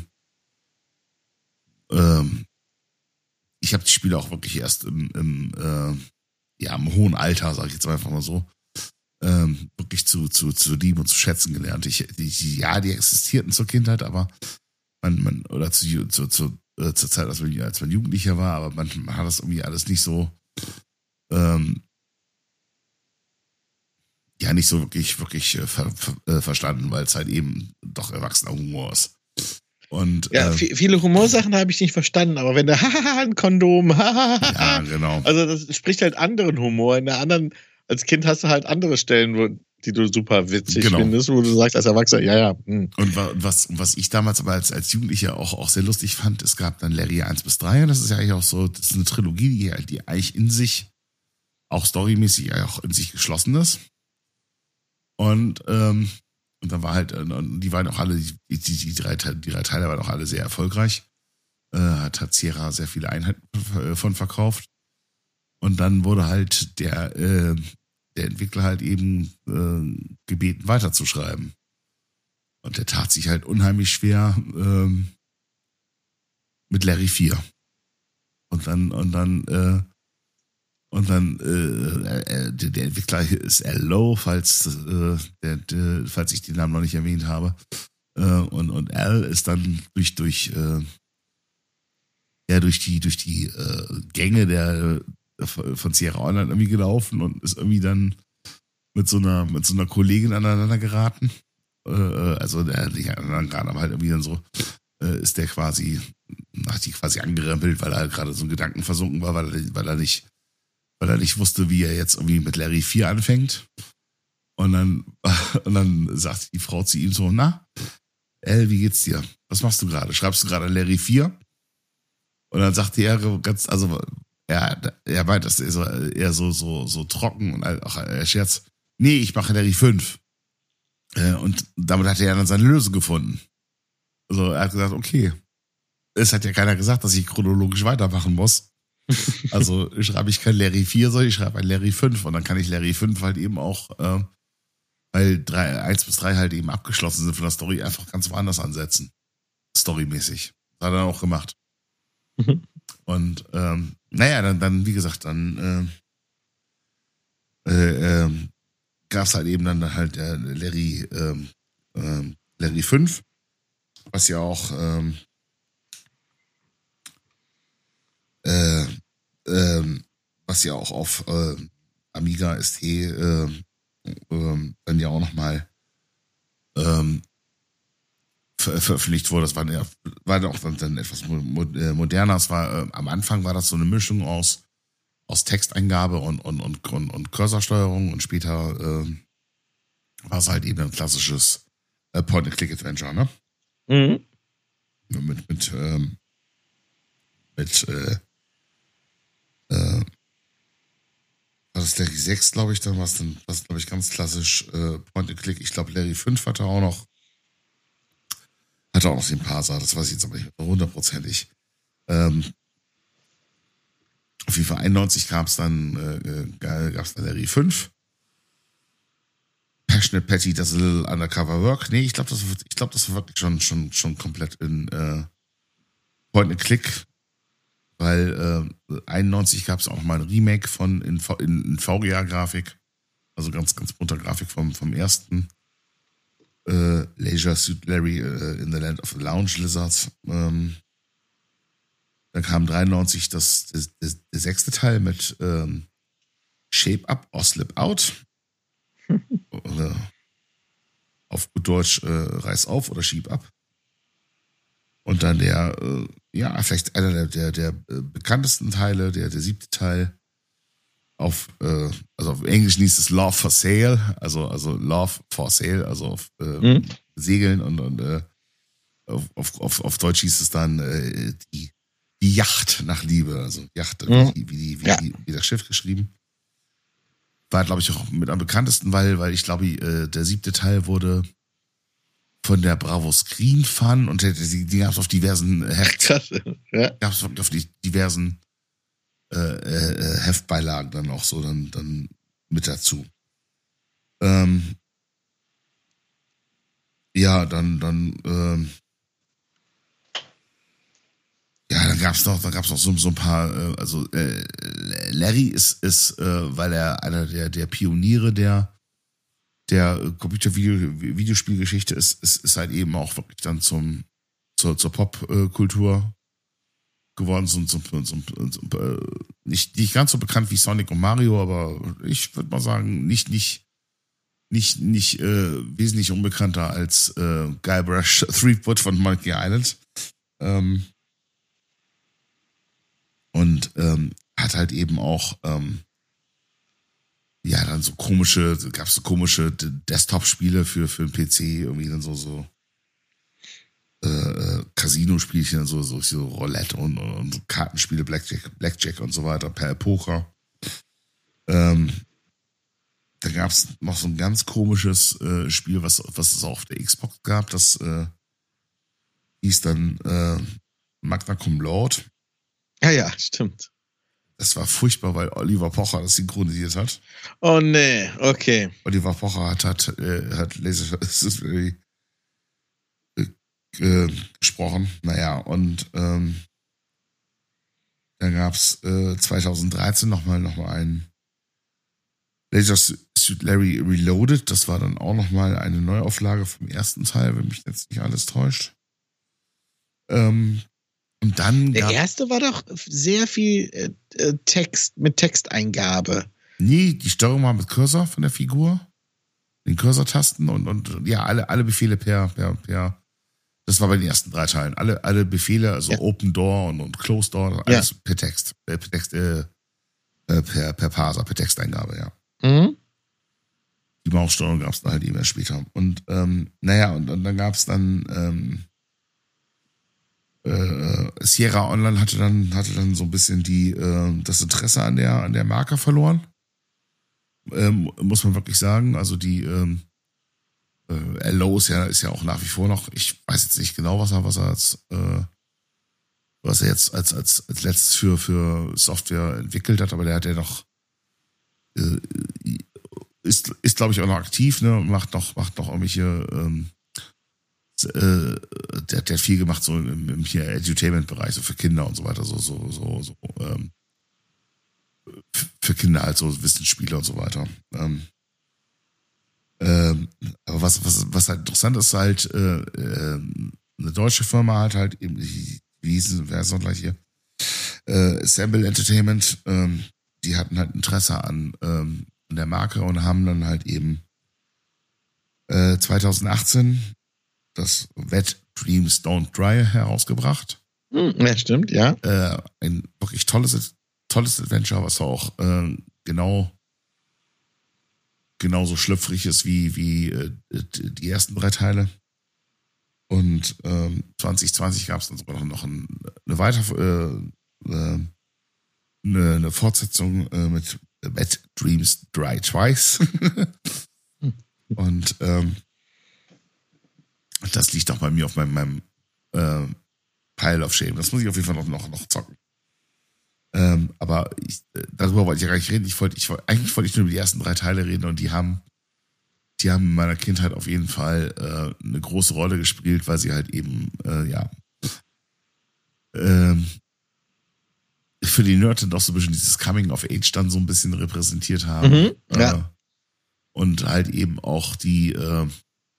Spiele auch wirklich erst im hohen Alter, sage ich jetzt einfach mal so, wirklich zu lieben und zu schätzen gelernt. Die existierten zur Kindheit, aber man oder zur Zeit, als man Jugendlicher war, aber man hat das irgendwie alles nicht so ja nicht so wirklich verstanden, weil es halt eben doch erwachsener Humor ist. Und, ja, viele Humorsachen habe ich nicht verstanden, aber wenn der ein Kondom, ja, genau. Also das spricht halt anderen Humor. In der anderen, als Kind hast du halt andere Stellen, die du super witzig findest, wo du sagst als Erwachsener, ja. Und was ich damals aber als Jugendlicher auch sehr lustig fand, es gab dann Larry 1 bis 3, und das ist ja eigentlich auch so, das ist eine Trilogie, die eigentlich in sich, auch storymäßig auch in sich geschlossen ist. Und dann war halt, die waren auch alle, die drei Teile waren auch alle sehr erfolgreich. Hat Sierra sehr viele Einheiten von verkauft. Und dann wurde halt der Entwickler halt eben gebeten, weiterzuschreiben. Und der tat sich halt unheimlich schwer mit Larry 4. Und dann der Entwickler ist Al Lowe, falls ich den Namen noch nicht erwähnt habe. Und Al ist dann durch die Gänge von Sierra Online irgendwie gelaufen und ist irgendwie dann mit so einer Kollegin aneinander geraten. Also nicht aneinander geraten, aber halt irgendwie dann so ist der quasi, hat die quasi angerempelt, weil er halt gerade so in Gedanken versunken war, weil er nicht wusste, wie er jetzt irgendwie mit Larry 4 anfängt. Und dann sagt die Frau zu ihm so, na, El, wie geht's dir? Was machst du gerade? Schreibst du gerade Larry 4? Und dann sagte er er meint, das ist eher so trocken und auch er scherzt, nee, ich mache Larry 5. Und damit hat er dann seine Lösung gefunden. Also er hat gesagt, okay, es hat ja keiner gesagt, dass ich chronologisch weitermachen muss. Also schreibe ich kein Larry 4, sondern ich schreibe ein Larry 5. Und dann kann ich Larry 5 halt eben auch, weil 1 bis 3 halt eben abgeschlossen sind von der Story, einfach ganz woanders ansetzen. Storymäßig. Das hat er dann auch gemacht. Mhm. Und dann, wie gesagt, dann gab es halt eben dann halt Larry 5, was ja auch auf Amiga ST dann ja auch nochmal veröffentlicht wurde. Das war auch dann etwas moderner. Es war am Anfang war das so eine Mischung aus Texteingabe und Cursorsteuerung, und später war es halt eben ein klassisches Point-and-Click-Adventure, ne? Mhm. War das Larry 6, glaube ich, dann war es glaube ich, ganz klassisch Point-and-Click. Ich glaube, Larry 5 hatte auch noch den Parser, das weiß ich jetzt aber nicht hundertprozentig. Auf jeden Fall 91 gab's dann Larry 5. Passionate Patty does a little undercover work. Nee, ich glaube, das war wirklich schon komplett in Point-and-Click, weil 91 gab es auch mal ein Remake in VGA-Grafik, also ganz, ganz bunter Grafik vom ersten Leisure Suit Larry in the Land of the Lounge Lizards. Dann kam 93 der 6. Teil mit Shape Up or Slip Out. Oder auf gut Deutsch Reiß auf oder Schieb ab. Und dann vielleicht einer der bekanntesten Teile, der 7. Teil, also auf Englisch hieß es Love for Sale, also Love for Sale, also auf Segeln, und auf Deutsch hieß es dann die Yacht nach Liebe, also Yacht, wie das Schiff geschrieben. War, glaube ich, auch mit am bekanntesten, weil ich glaube, der 7. Teil wurde von der Bravo Screen Fun, und die gab es auf diversen Heftbeilagen dann auch so dann mit dazu. Dann gab's noch so ein paar, Larry ist weil er einer der Pioniere der Computer-Videospielgeschichte ist halt eben auch wirklich dann zur Popkultur geworden, nicht ganz so bekannt wie Sonic und Mario, aber ich würde mal sagen, nicht nicht wesentlich unbekannter als Guybrush Threepwood von Monkey Island. Und hat halt eben auch dann gab es so komische Desktop-Spiele für den PC, irgendwie dann so Casino-Spielchen, so Roulette und Kartenspiele, Blackjack und so weiter, Poker. Da gab es noch so ein ganz komisches Spiel, was es auch auf der Xbox gab, das hieß dann Magna Cum Laude. Ja, stimmt. Das war furchtbar, weil Oliver Pocher das synchronisiert hat. Oh nee, okay. Oliver Pocher hat Laser gesprochen. Naja, und dann gab es 2013 nochmal einen Leisure Suit Larry Reloaded. Das war dann auch nochmal eine Neuauflage vom ersten Teil, wenn mich jetzt nicht alles täuscht. Und dann der erste war doch sehr viel Text mit Texteingabe. Nee, die Steuerung war mit Cursor von der Figur, den Cursor-Tasten und ja, alle Befehle per das war bei den ersten 3 Teilen. Alle Befehle, also Open Door und Close Door, alles per Text. Per Parser, per Texteingabe, ja. Mhm. Die Maussteuerung gab es dann halt eben erst später. Und und dann gab es dann Sierra Online hatte dann so ein bisschen das Interesse an der Marke verloren. Muss man wirklich sagen. Also die LO ist ja auch nach wie vor noch, ich weiß jetzt nicht genau, was er jetzt als letztes für Software entwickelt hat, aber der hat ja noch ist glaube ich auch noch aktiv, ne, macht noch irgendwelche der hat viel gemacht so im hier Edutainment-Bereich, so für Kinder und so weiter, so für Kinder halt so Wissensspiele und so weiter. Aber was halt interessant ist, halt eine deutsche Firma hat halt eben, wie hieß wer ist noch gleich hier? Assemble Entertainment, die hatten halt Interesse an der Marke und haben dann halt eben 2018 das Wet Dreams Don't Dry herausgebracht. Ja, stimmt, ja. Ein wirklich tolles Adventure, was auch genauso schlüpfrig ist wie die ersten 3 Teile. Und 2020 gab es dann sogar noch eine Fortsetzung mit Wet Dreams Dry Twice. Und das liegt auch bei mir auf meinem Pile of Shame. Das muss ich auf jeden Fall noch zocken. Aber darüber wollte ich ja gar nicht reden. Eigentlich wollte ich nur über die ersten 3 Teile reden und die haben in meiner Kindheit auf jeden Fall eine große Rolle gespielt, weil sie halt eben für die Nerds doch so ein bisschen dieses Coming of Age dann so ein bisschen repräsentiert haben. Ja. Und halt eben auch dieser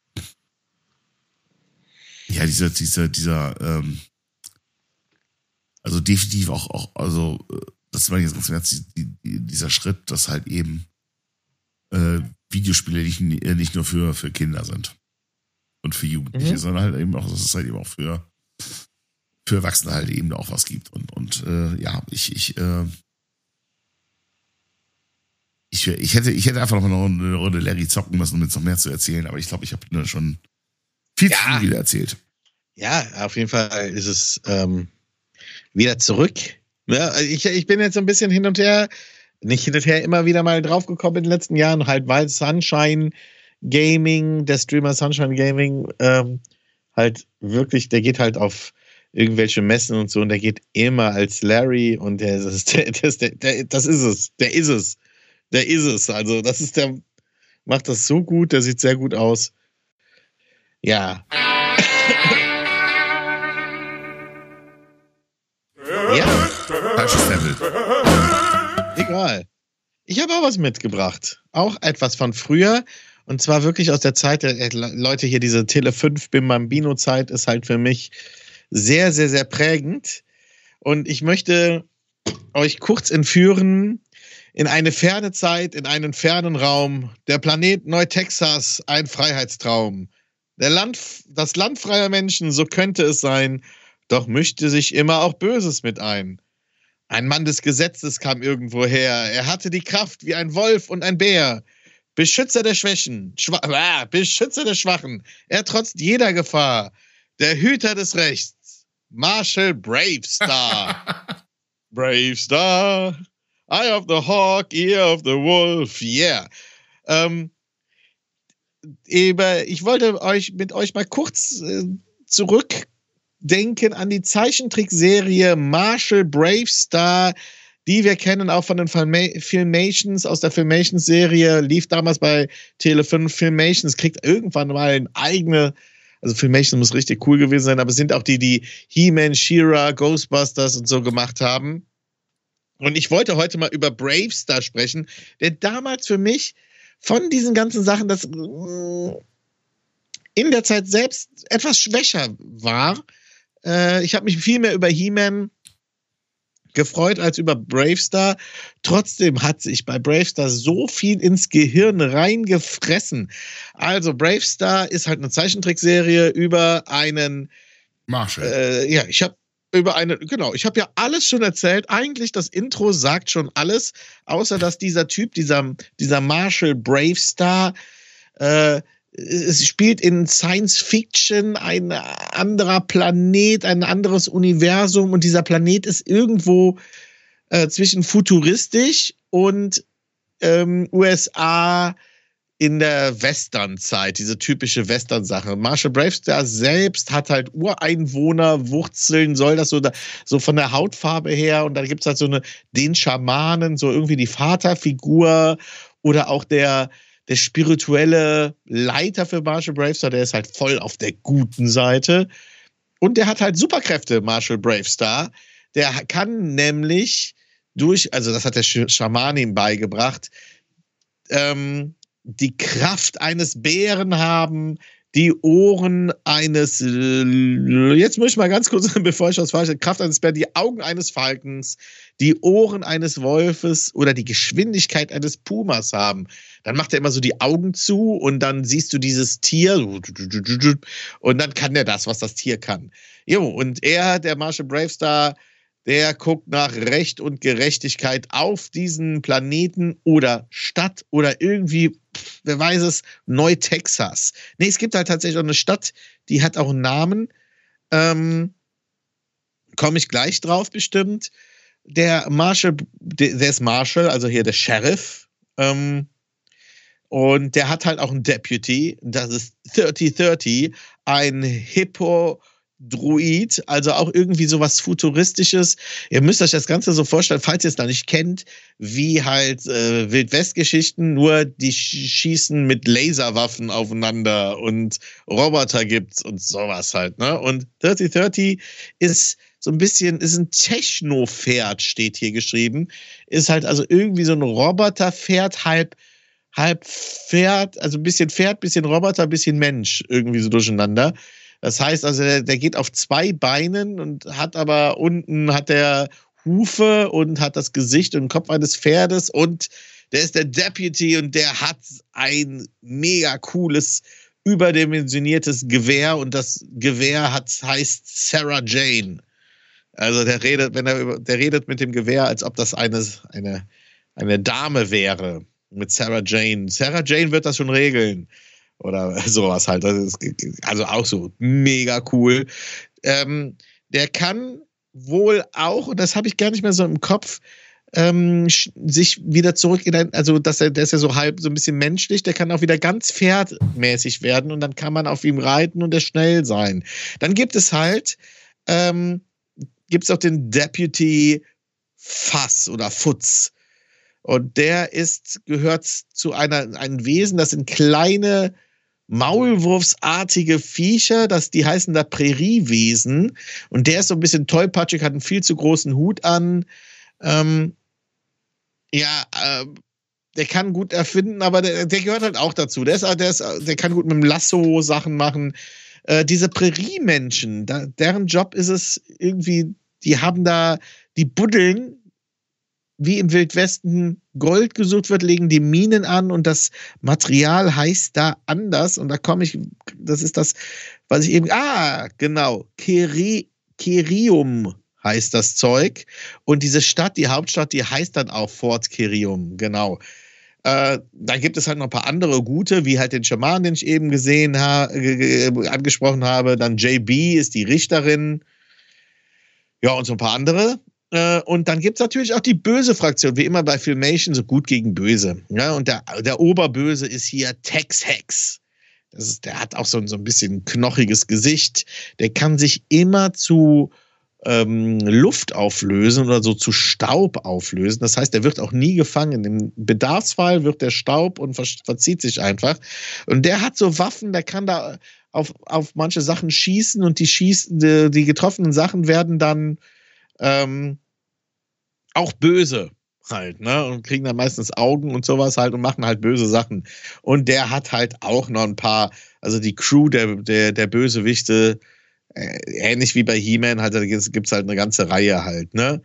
also definitiv auch, also das war jetzt ganz ganz dieser Schritt, dass halt eben Videospiele nicht nur für Kinder sind und für Jugendliche, sondern halt eben auch, dass es halt eben auch für Erwachsene halt eben auch was gibt. Und ich hätte einfach noch eine Runde Larry zocken müssen, um jetzt noch mehr zu erzählen, aber ich glaube, ich habe nur schon viel zu viel wieder erzählt. Ja, auf jeden Fall ist es wieder zurück. Ja, ich bin jetzt so ein bisschen nicht hin und her, immer wieder mal draufgekommen in den letzten Jahren, halt weil Sunshine Gaming, der Streamer Sunshine Gaming, halt wirklich, der geht halt auf irgendwelche Messen und so und der geht immer als Larry und das ist es. Also der macht das so gut, der sieht sehr gut aus. Ja. Falsches Level. Egal. Ich habe auch was mitgebracht. Auch etwas von früher. Und zwar wirklich aus der Zeit, Leute, hier diese Tele 5 Bim Bambino Zeit ist halt für mich sehr, sehr, sehr prägend. Und ich möchte euch kurz entführen In eine ferne Zeit, in einen fernen Raum, der Planet Neu-Texas, ein Freiheitstraum. Das Land freier Menschen, so könnte es sein, doch mischte sich immer auch Böses mit ein. Ein Mann des Gesetzes kam irgendwo her, er hatte die Kraft wie ein Wolf und ein Bär. Beschützer der Schwächen, Beschützer der Schwachen, er trotzt jeder Gefahr. Der Hüter des Rechts, Marshal Bravestar. Bravestar, Eye of the Hawk, Ear of the Wolf, yeah. Ich wollte mit euch mal kurz zurückdenken an die Zeichentrickserie Marshal Bravestar, die wir kennen auch von den Filmations, aus der Filmations-Serie, lief damals bei Tele5. Filmations kriegt irgendwann mal eine eigene, also Filmations muss richtig cool gewesen sein, aber es sind auch die He-Man, She-Ra, Ghostbusters und so gemacht haben. Und ich wollte heute mal über Bravestar sprechen, der damals für mich von diesen ganzen Sachen, das in der Zeit selbst etwas schwächer war. Ich habe mich viel mehr über He-Man gefreut als über Bravestar. Trotzdem hat sich bei Bravestar so viel ins Gehirn reingefressen. Also Bravestar ist halt eine Zeichentrickserie über einen Marshall. Ich habe ja alles schon erzählt. Eigentlich das Intro sagt schon alles, außer dass dieser Typ, dieser Marshal Bravestar, es spielt in Science Fiction, ein anderer Planet, ein anderes Universum und dieser Planet ist irgendwo zwischen futuristisch und USA in der Westernzeit, diese typische Western-Sache. Marshal Bravestar selbst hat halt Ureinwohnerwurzeln, soll das so von der Hautfarbe her und dann gibt es halt den Schamanen, so irgendwie die Vaterfigur oder auch der spirituelle Leiter für Marshal Bravestar, der ist halt voll auf der guten Seite. Und der hat halt Superkräfte, Marshal Bravestar. Der kann nämlich also das hat der Schaman ihm beigebracht, die Kraft eines Bären haben, die Ohren eines, jetzt muss ich mal ganz kurz, bevor ich das falsche, Kraft eines Bären, die Augen eines Falkens, die Ohren eines Wolfes oder die Geschwindigkeit eines Pumas haben. Dann macht er immer so die Augen zu und dann siehst du dieses Tier und dann kann er das, was das Tier kann. Jo, und der Marshal Bravestar, der guckt nach Recht und Gerechtigkeit auf diesen Planeten oder Stadt oder irgendwie, wer weiß es, Neu-Texas. Nee, es gibt halt tatsächlich auch eine Stadt, die hat auch einen Namen. Komme ich gleich drauf bestimmt. Der Marshal, der ist Marshal, also hier der Sheriff. Und der hat halt auch einen Deputy. Das ist 3030, ein Hippo-Druid, also auch irgendwie sowas Futuristisches. Ihr müsst euch das Ganze so vorstellen, falls ihr es noch nicht kennt, wie halt Wildwest-Geschichten, nur die schießen mit Laserwaffen aufeinander und Roboter gibt's und sowas halt, ne? Und 3030 ist so ein bisschen, ist ein Techno-Pferd, steht hier geschrieben. Ist halt also irgendwie so ein Roboterpferd, halb Pferd, also ein bisschen Pferd, bisschen Roboter, ein bisschen Mensch, irgendwie so durcheinander. Das heißt also, der geht auf 2 Beinen und hat aber unten hat der Hufe und hat das Gesicht und den Kopf eines Pferdes und der ist der Deputy und der hat ein mega cooles, überdimensioniertes Gewehr und das Gewehr heißt Sarah Jane. Also der redet mit dem Gewehr, als ob das eine Dame wäre. Mit Sarah Jane. Sarah Jane wird das schon regeln. Oder sowas halt. Also auch so mega cool. Der kann wohl auch, und das habe ich gar nicht mehr so im Kopf, sich wieder zurück also der ist ja so halb so ein bisschen menschlich, der kann auch wieder ganz pferdmäßig werden und dann kann man auf ihm reiten und der schnell sein. Dann gibt es halt, auch den Deputy Fuss oder Futz. Und der gehört zu einem Wesen, das sind kleine maulwurfsartige Viecher, die heißen da Präriewesen. Und der ist so ein bisschen tollpatschig, hat einen viel zu großen Hut an. Der kann gut erfinden, aber der gehört halt auch dazu. Der kann gut mit dem Lasso Sachen machen. Diese Präriemenschen, deren Job ist es irgendwie, die buddeln wie im Wildwesten Gold gesucht wird, legen die Minen an und das Material heißt da anders. Und da komme ich, das ist das, was ich eben, genau, Kerium heißt das Zeug. Und diese Stadt, die Hauptstadt, die heißt dann auch Fort Kerium, genau. Da gibt es halt noch ein paar andere gute, wie halt den Schaman, den ich eben angesprochen habe. Dann JB ist die Richterin. Ja, und so ein paar andere. Und dann gibt es natürlich auch die böse Fraktion, wie immer bei Filmation, so gut gegen böse. Ja, und der Oberböse ist hier Tex Hex. Der hat auch so ein bisschen knochiges Gesicht. Der kann sich immer zu Luft auflösen oder so zu Staub auflösen. Das heißt, der wird auch nie gefangen. Im Bedarfsfall wird der Staub und verzieht sich einfach. Und der hat so Waffen, der kann da auf manche Sachen schießen und die getroffenen Sachen werden dann auch böse halt, ne? Und kriegen dann meistens Augen und sowas halt und machen halt böse Sachen. Und der hat halt auch noch ein paar, also die Crew der Bösewichte, ähnlich wie bei He-Man, halt, da gibt's halt eine ganze Reihe halt, ne?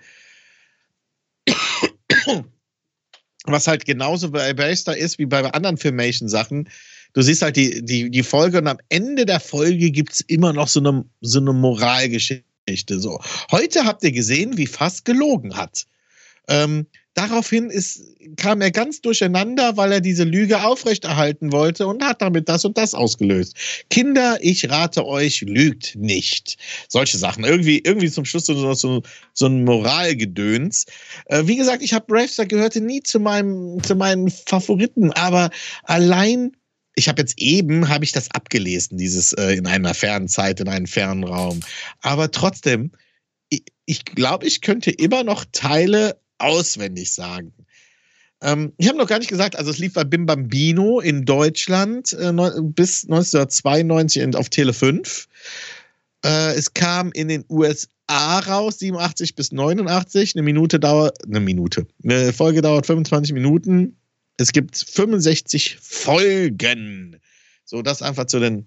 Was halt genauso bei Bravestar ist wie bei anderen Filmation-Sachen. Du siehst halt die Folge und am Ende der Folge gibt's immer noch so eine Moralgeschichte. So. Heute habt ihr gesehen, wie Fass gelogen hat. Daraufhin kam er ganz durcheinander, weil er diese Lüge aufrechterhalten wollte und hat damit das und das ausgelöst. Kinder, ich rate euch, lügt nicht. Solche Sachen. Irgendwie zum Schluss so ein Moralgedöns. Wie gesagt, ich habe Bravestar gehörte nie zu meinen Favoriten, aber allein habe ich das abgelesen, dieses in einer fernen Zeit, in einem fernen Raum. Aber trotzdem, ich glaube, ich könnte immer noch Teile auswendig sagen. Ich habe noch gar nicht gesagt, also es lief bei Bim Bambino in Deutschland bis 1992 auf Tele 5. Es kam in den USA raus, 87 bis 89. Eine Folge dauert 25 Minuten. Es gibt 65 Folgen. So, das einfach zum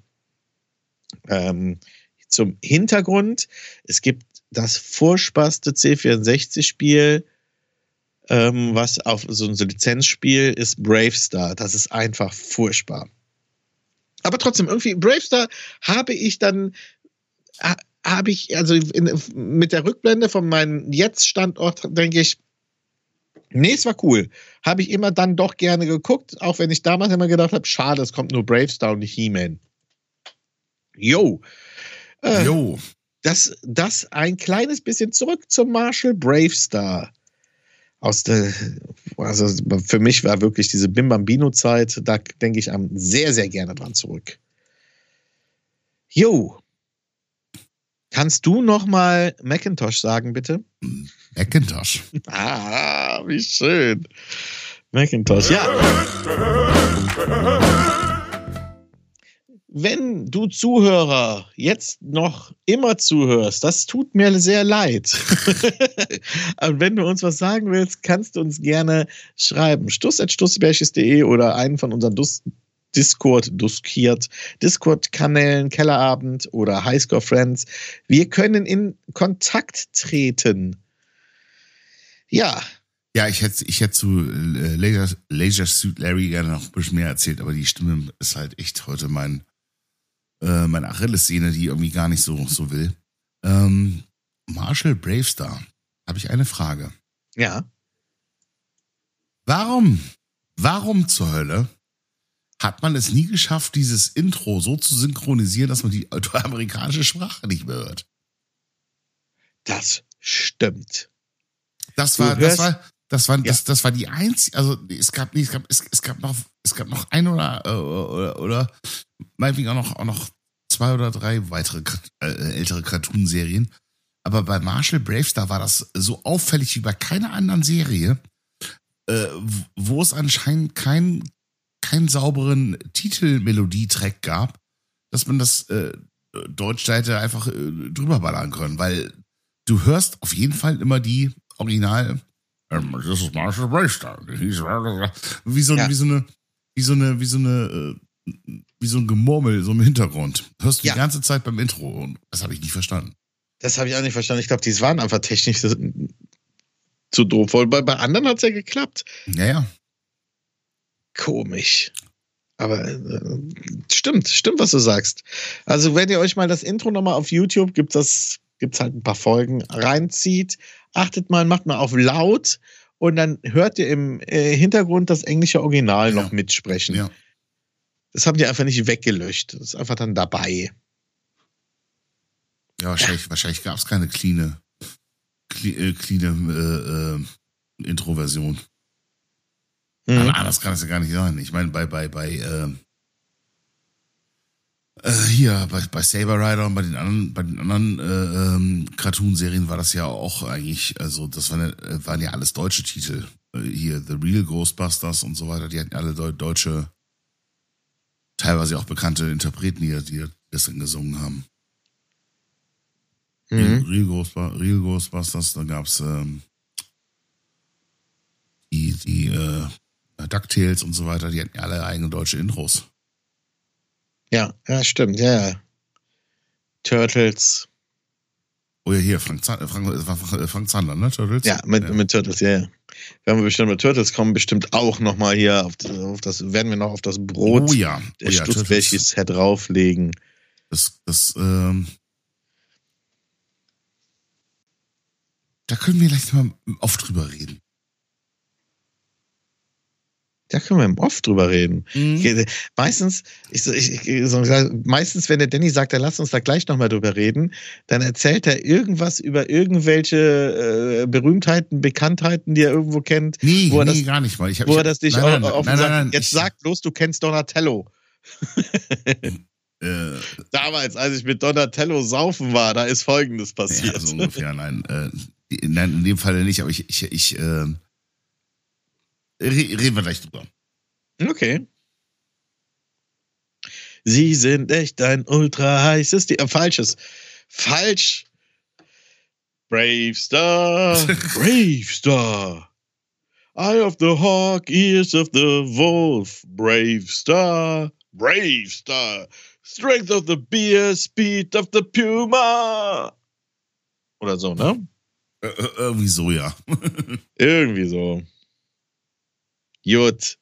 Hintergrund. Es gibt das furchtbarste C64-Spiel, was auf so ein Lizenzspiel ist, Bravestar. Das ist einfach furchtbar. Aber trotzdem, irgendwie, Bravestar habe ich mit der Rückblende von meinem Jetzt-Standort, denke ich, nee, es war cool. Habe ich immer dann doch gerne geguckt, auch wenn ich damals immer gedacht habe, schade, es kommt nur Bravestar und nicht He-Man. Jo. Das ein kleines bisschen zurück zum Marshall Bravestar. Also für mich war wirklich diese Bim Bambino-Zeit, da denke ich sehr, sehr gerne dran zurück. Jo. Kannst du noch mal Macintosh sagen, bitte? Macintosh. Wie schön. Macintosh, ja. Wenn du Zuhörer jetzt noch immer zuhörst, das tut mir sehr leid. Aber wenn du uns was sagen willst, kannst du uns gerne schreiben. stuss@stussbärchis.de oder einen von unseren Discord-Kanälen, Kellerabend oder Highscore Friends. Wir können in Kontakt treten. Ja. Ja, ich hätte zu Leisure Suit Larry gerne noch ein bisschen mehr erzählt, aber die Stimme ist halt echt heute meine Achillessehne, die irgendwie gar nicht so will. Marshall Bravestar, habe ich eine Frage. Ja. Warum zur Hölle hat man es nie geschafft, dieses Intro so zu synchronisieren, dass man die amerikanische Sprache nicht mehr hört? Das stimmt. Das war die einzige, also es gab noch ein oder meinetwegen auch noch 2 oder 3 weitere ältere Cartoon-Serien. Aber bei Marshall Bravestar war das so auffällig wie bei keiner anderen Serie, wo es anscheinend keinen sauberen Titelmelodie-Track gab, dass man das Deutsch da hätte einfach drüber ballern können, weil du hörst auf jeden Fall immer die Original das ist Marshall Bravestar. Wie so ein Gemurmel so im Hintergrund. Hörst du die ganze Zeit beim Intro und das habe ich nicht verstanden. Das habe ich auch nicht verstanden. Ich glaube, die waren einfach technisch zu doof. Bei anderen hat es ja geklappt. Ja. Komisch. Aber stimmt, was du sagst. Also wenn ihr euch mal das Intro nochmal auf YouTube, gibt's halt ein paar Folgen, reinzieht, achtet mal, macht mal auf laut und dann hört ihr im Hintergrund das englische Original noch mitsprechen. Ja. Das haben die einfach nicht weggelöscht. Das ist einfach dann dabei. Ja, wahrscheinlich gab es keine clean Intro-Version. Das kann es ja gar nicht sein. Ich meine, bei Saber Rider und bei den anderen Cartoon-Serien war das ja auch eigentlich, also das waren ja alles deutsche Titel. Hier The Real Ghostbusters und so weiter, die hatten alle deutsche, teilweise auch bekannte Interpreten, die das dann gesungen haben. Real Ghostbusters, da gab's die DuckTales und so weiter, die hatten alle eigene deutsche Intros. Ja, stimmt, ja. Turtles. Oh ja, hier, Frank Zander, ne? Turtles? Ja, mit Turtles, ja. Wenn wir bestimmt mit Turtles kommen, bestimmt auch nochmal hier werden wir noch auf das Brot der Stutzbärchis drauflegen. Da können wir gleich mal oft drüber reden. Da können wir oft drüber reden. Meistens, wenn der Danny sagt, lass uns da gleich nochmal drüber reden, dann erzählt er irgendwas über irgendwelche Berühmtheiten, Bekanntheiten, die er irgendwo kennt. Gar nicht mal. Jetzt sag bloß, du kennst Donatello. Damals, als ich mit Donatello saufen war, da ist Folgendes passiert. Ja, so ungefähr, nein, in dem Fall nicht, aber ich reden wir gleich drüber. Okay. Sie sind echt ein ultra heißes Falsches. Falsch. Brave Star. Brave Star. Eye of the Hawk, ears of the Wolf. Brave Star. Brave Star. Strength of the Bear, Speed of the Puma. Oder so, ne? Irgendwie so, ja. Irgendwie so. Gut.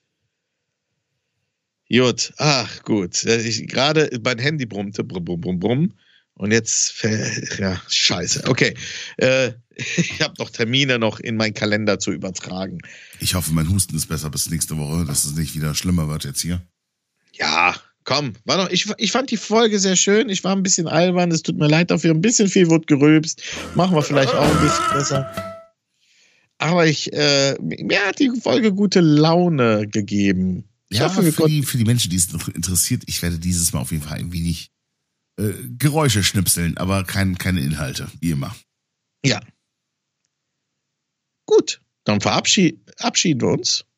Ach, gut. Gerade mein Handy brummte. Brumm. Und jetzt, scheiße. Okay. Ich habe noch Termine in meinen Kalender zu übertragen. Ich hoffe, mein Husten ist besser bis nächste Woche, dass es nicht wieder schlimmer wird jetzt hier. Ja, komm. Ich fand die Folge sehr schön. Ich war ein bisschen albern. Es tut mir leid dafür. Ein bisschen viel wurde gerülpst. Machen wir vielleicht auch ein bisschen besser. Aber mir hat die Folge gute Laune gegeben. Ich hoffe, für die Menschen, die es noch interessiert, ich werde dieses Mal auf jeden Fall ein wenig Geräusche schnipseln, aber keine Inhalte, wie immer. Ja. Gut, dann verabschieden wir uns.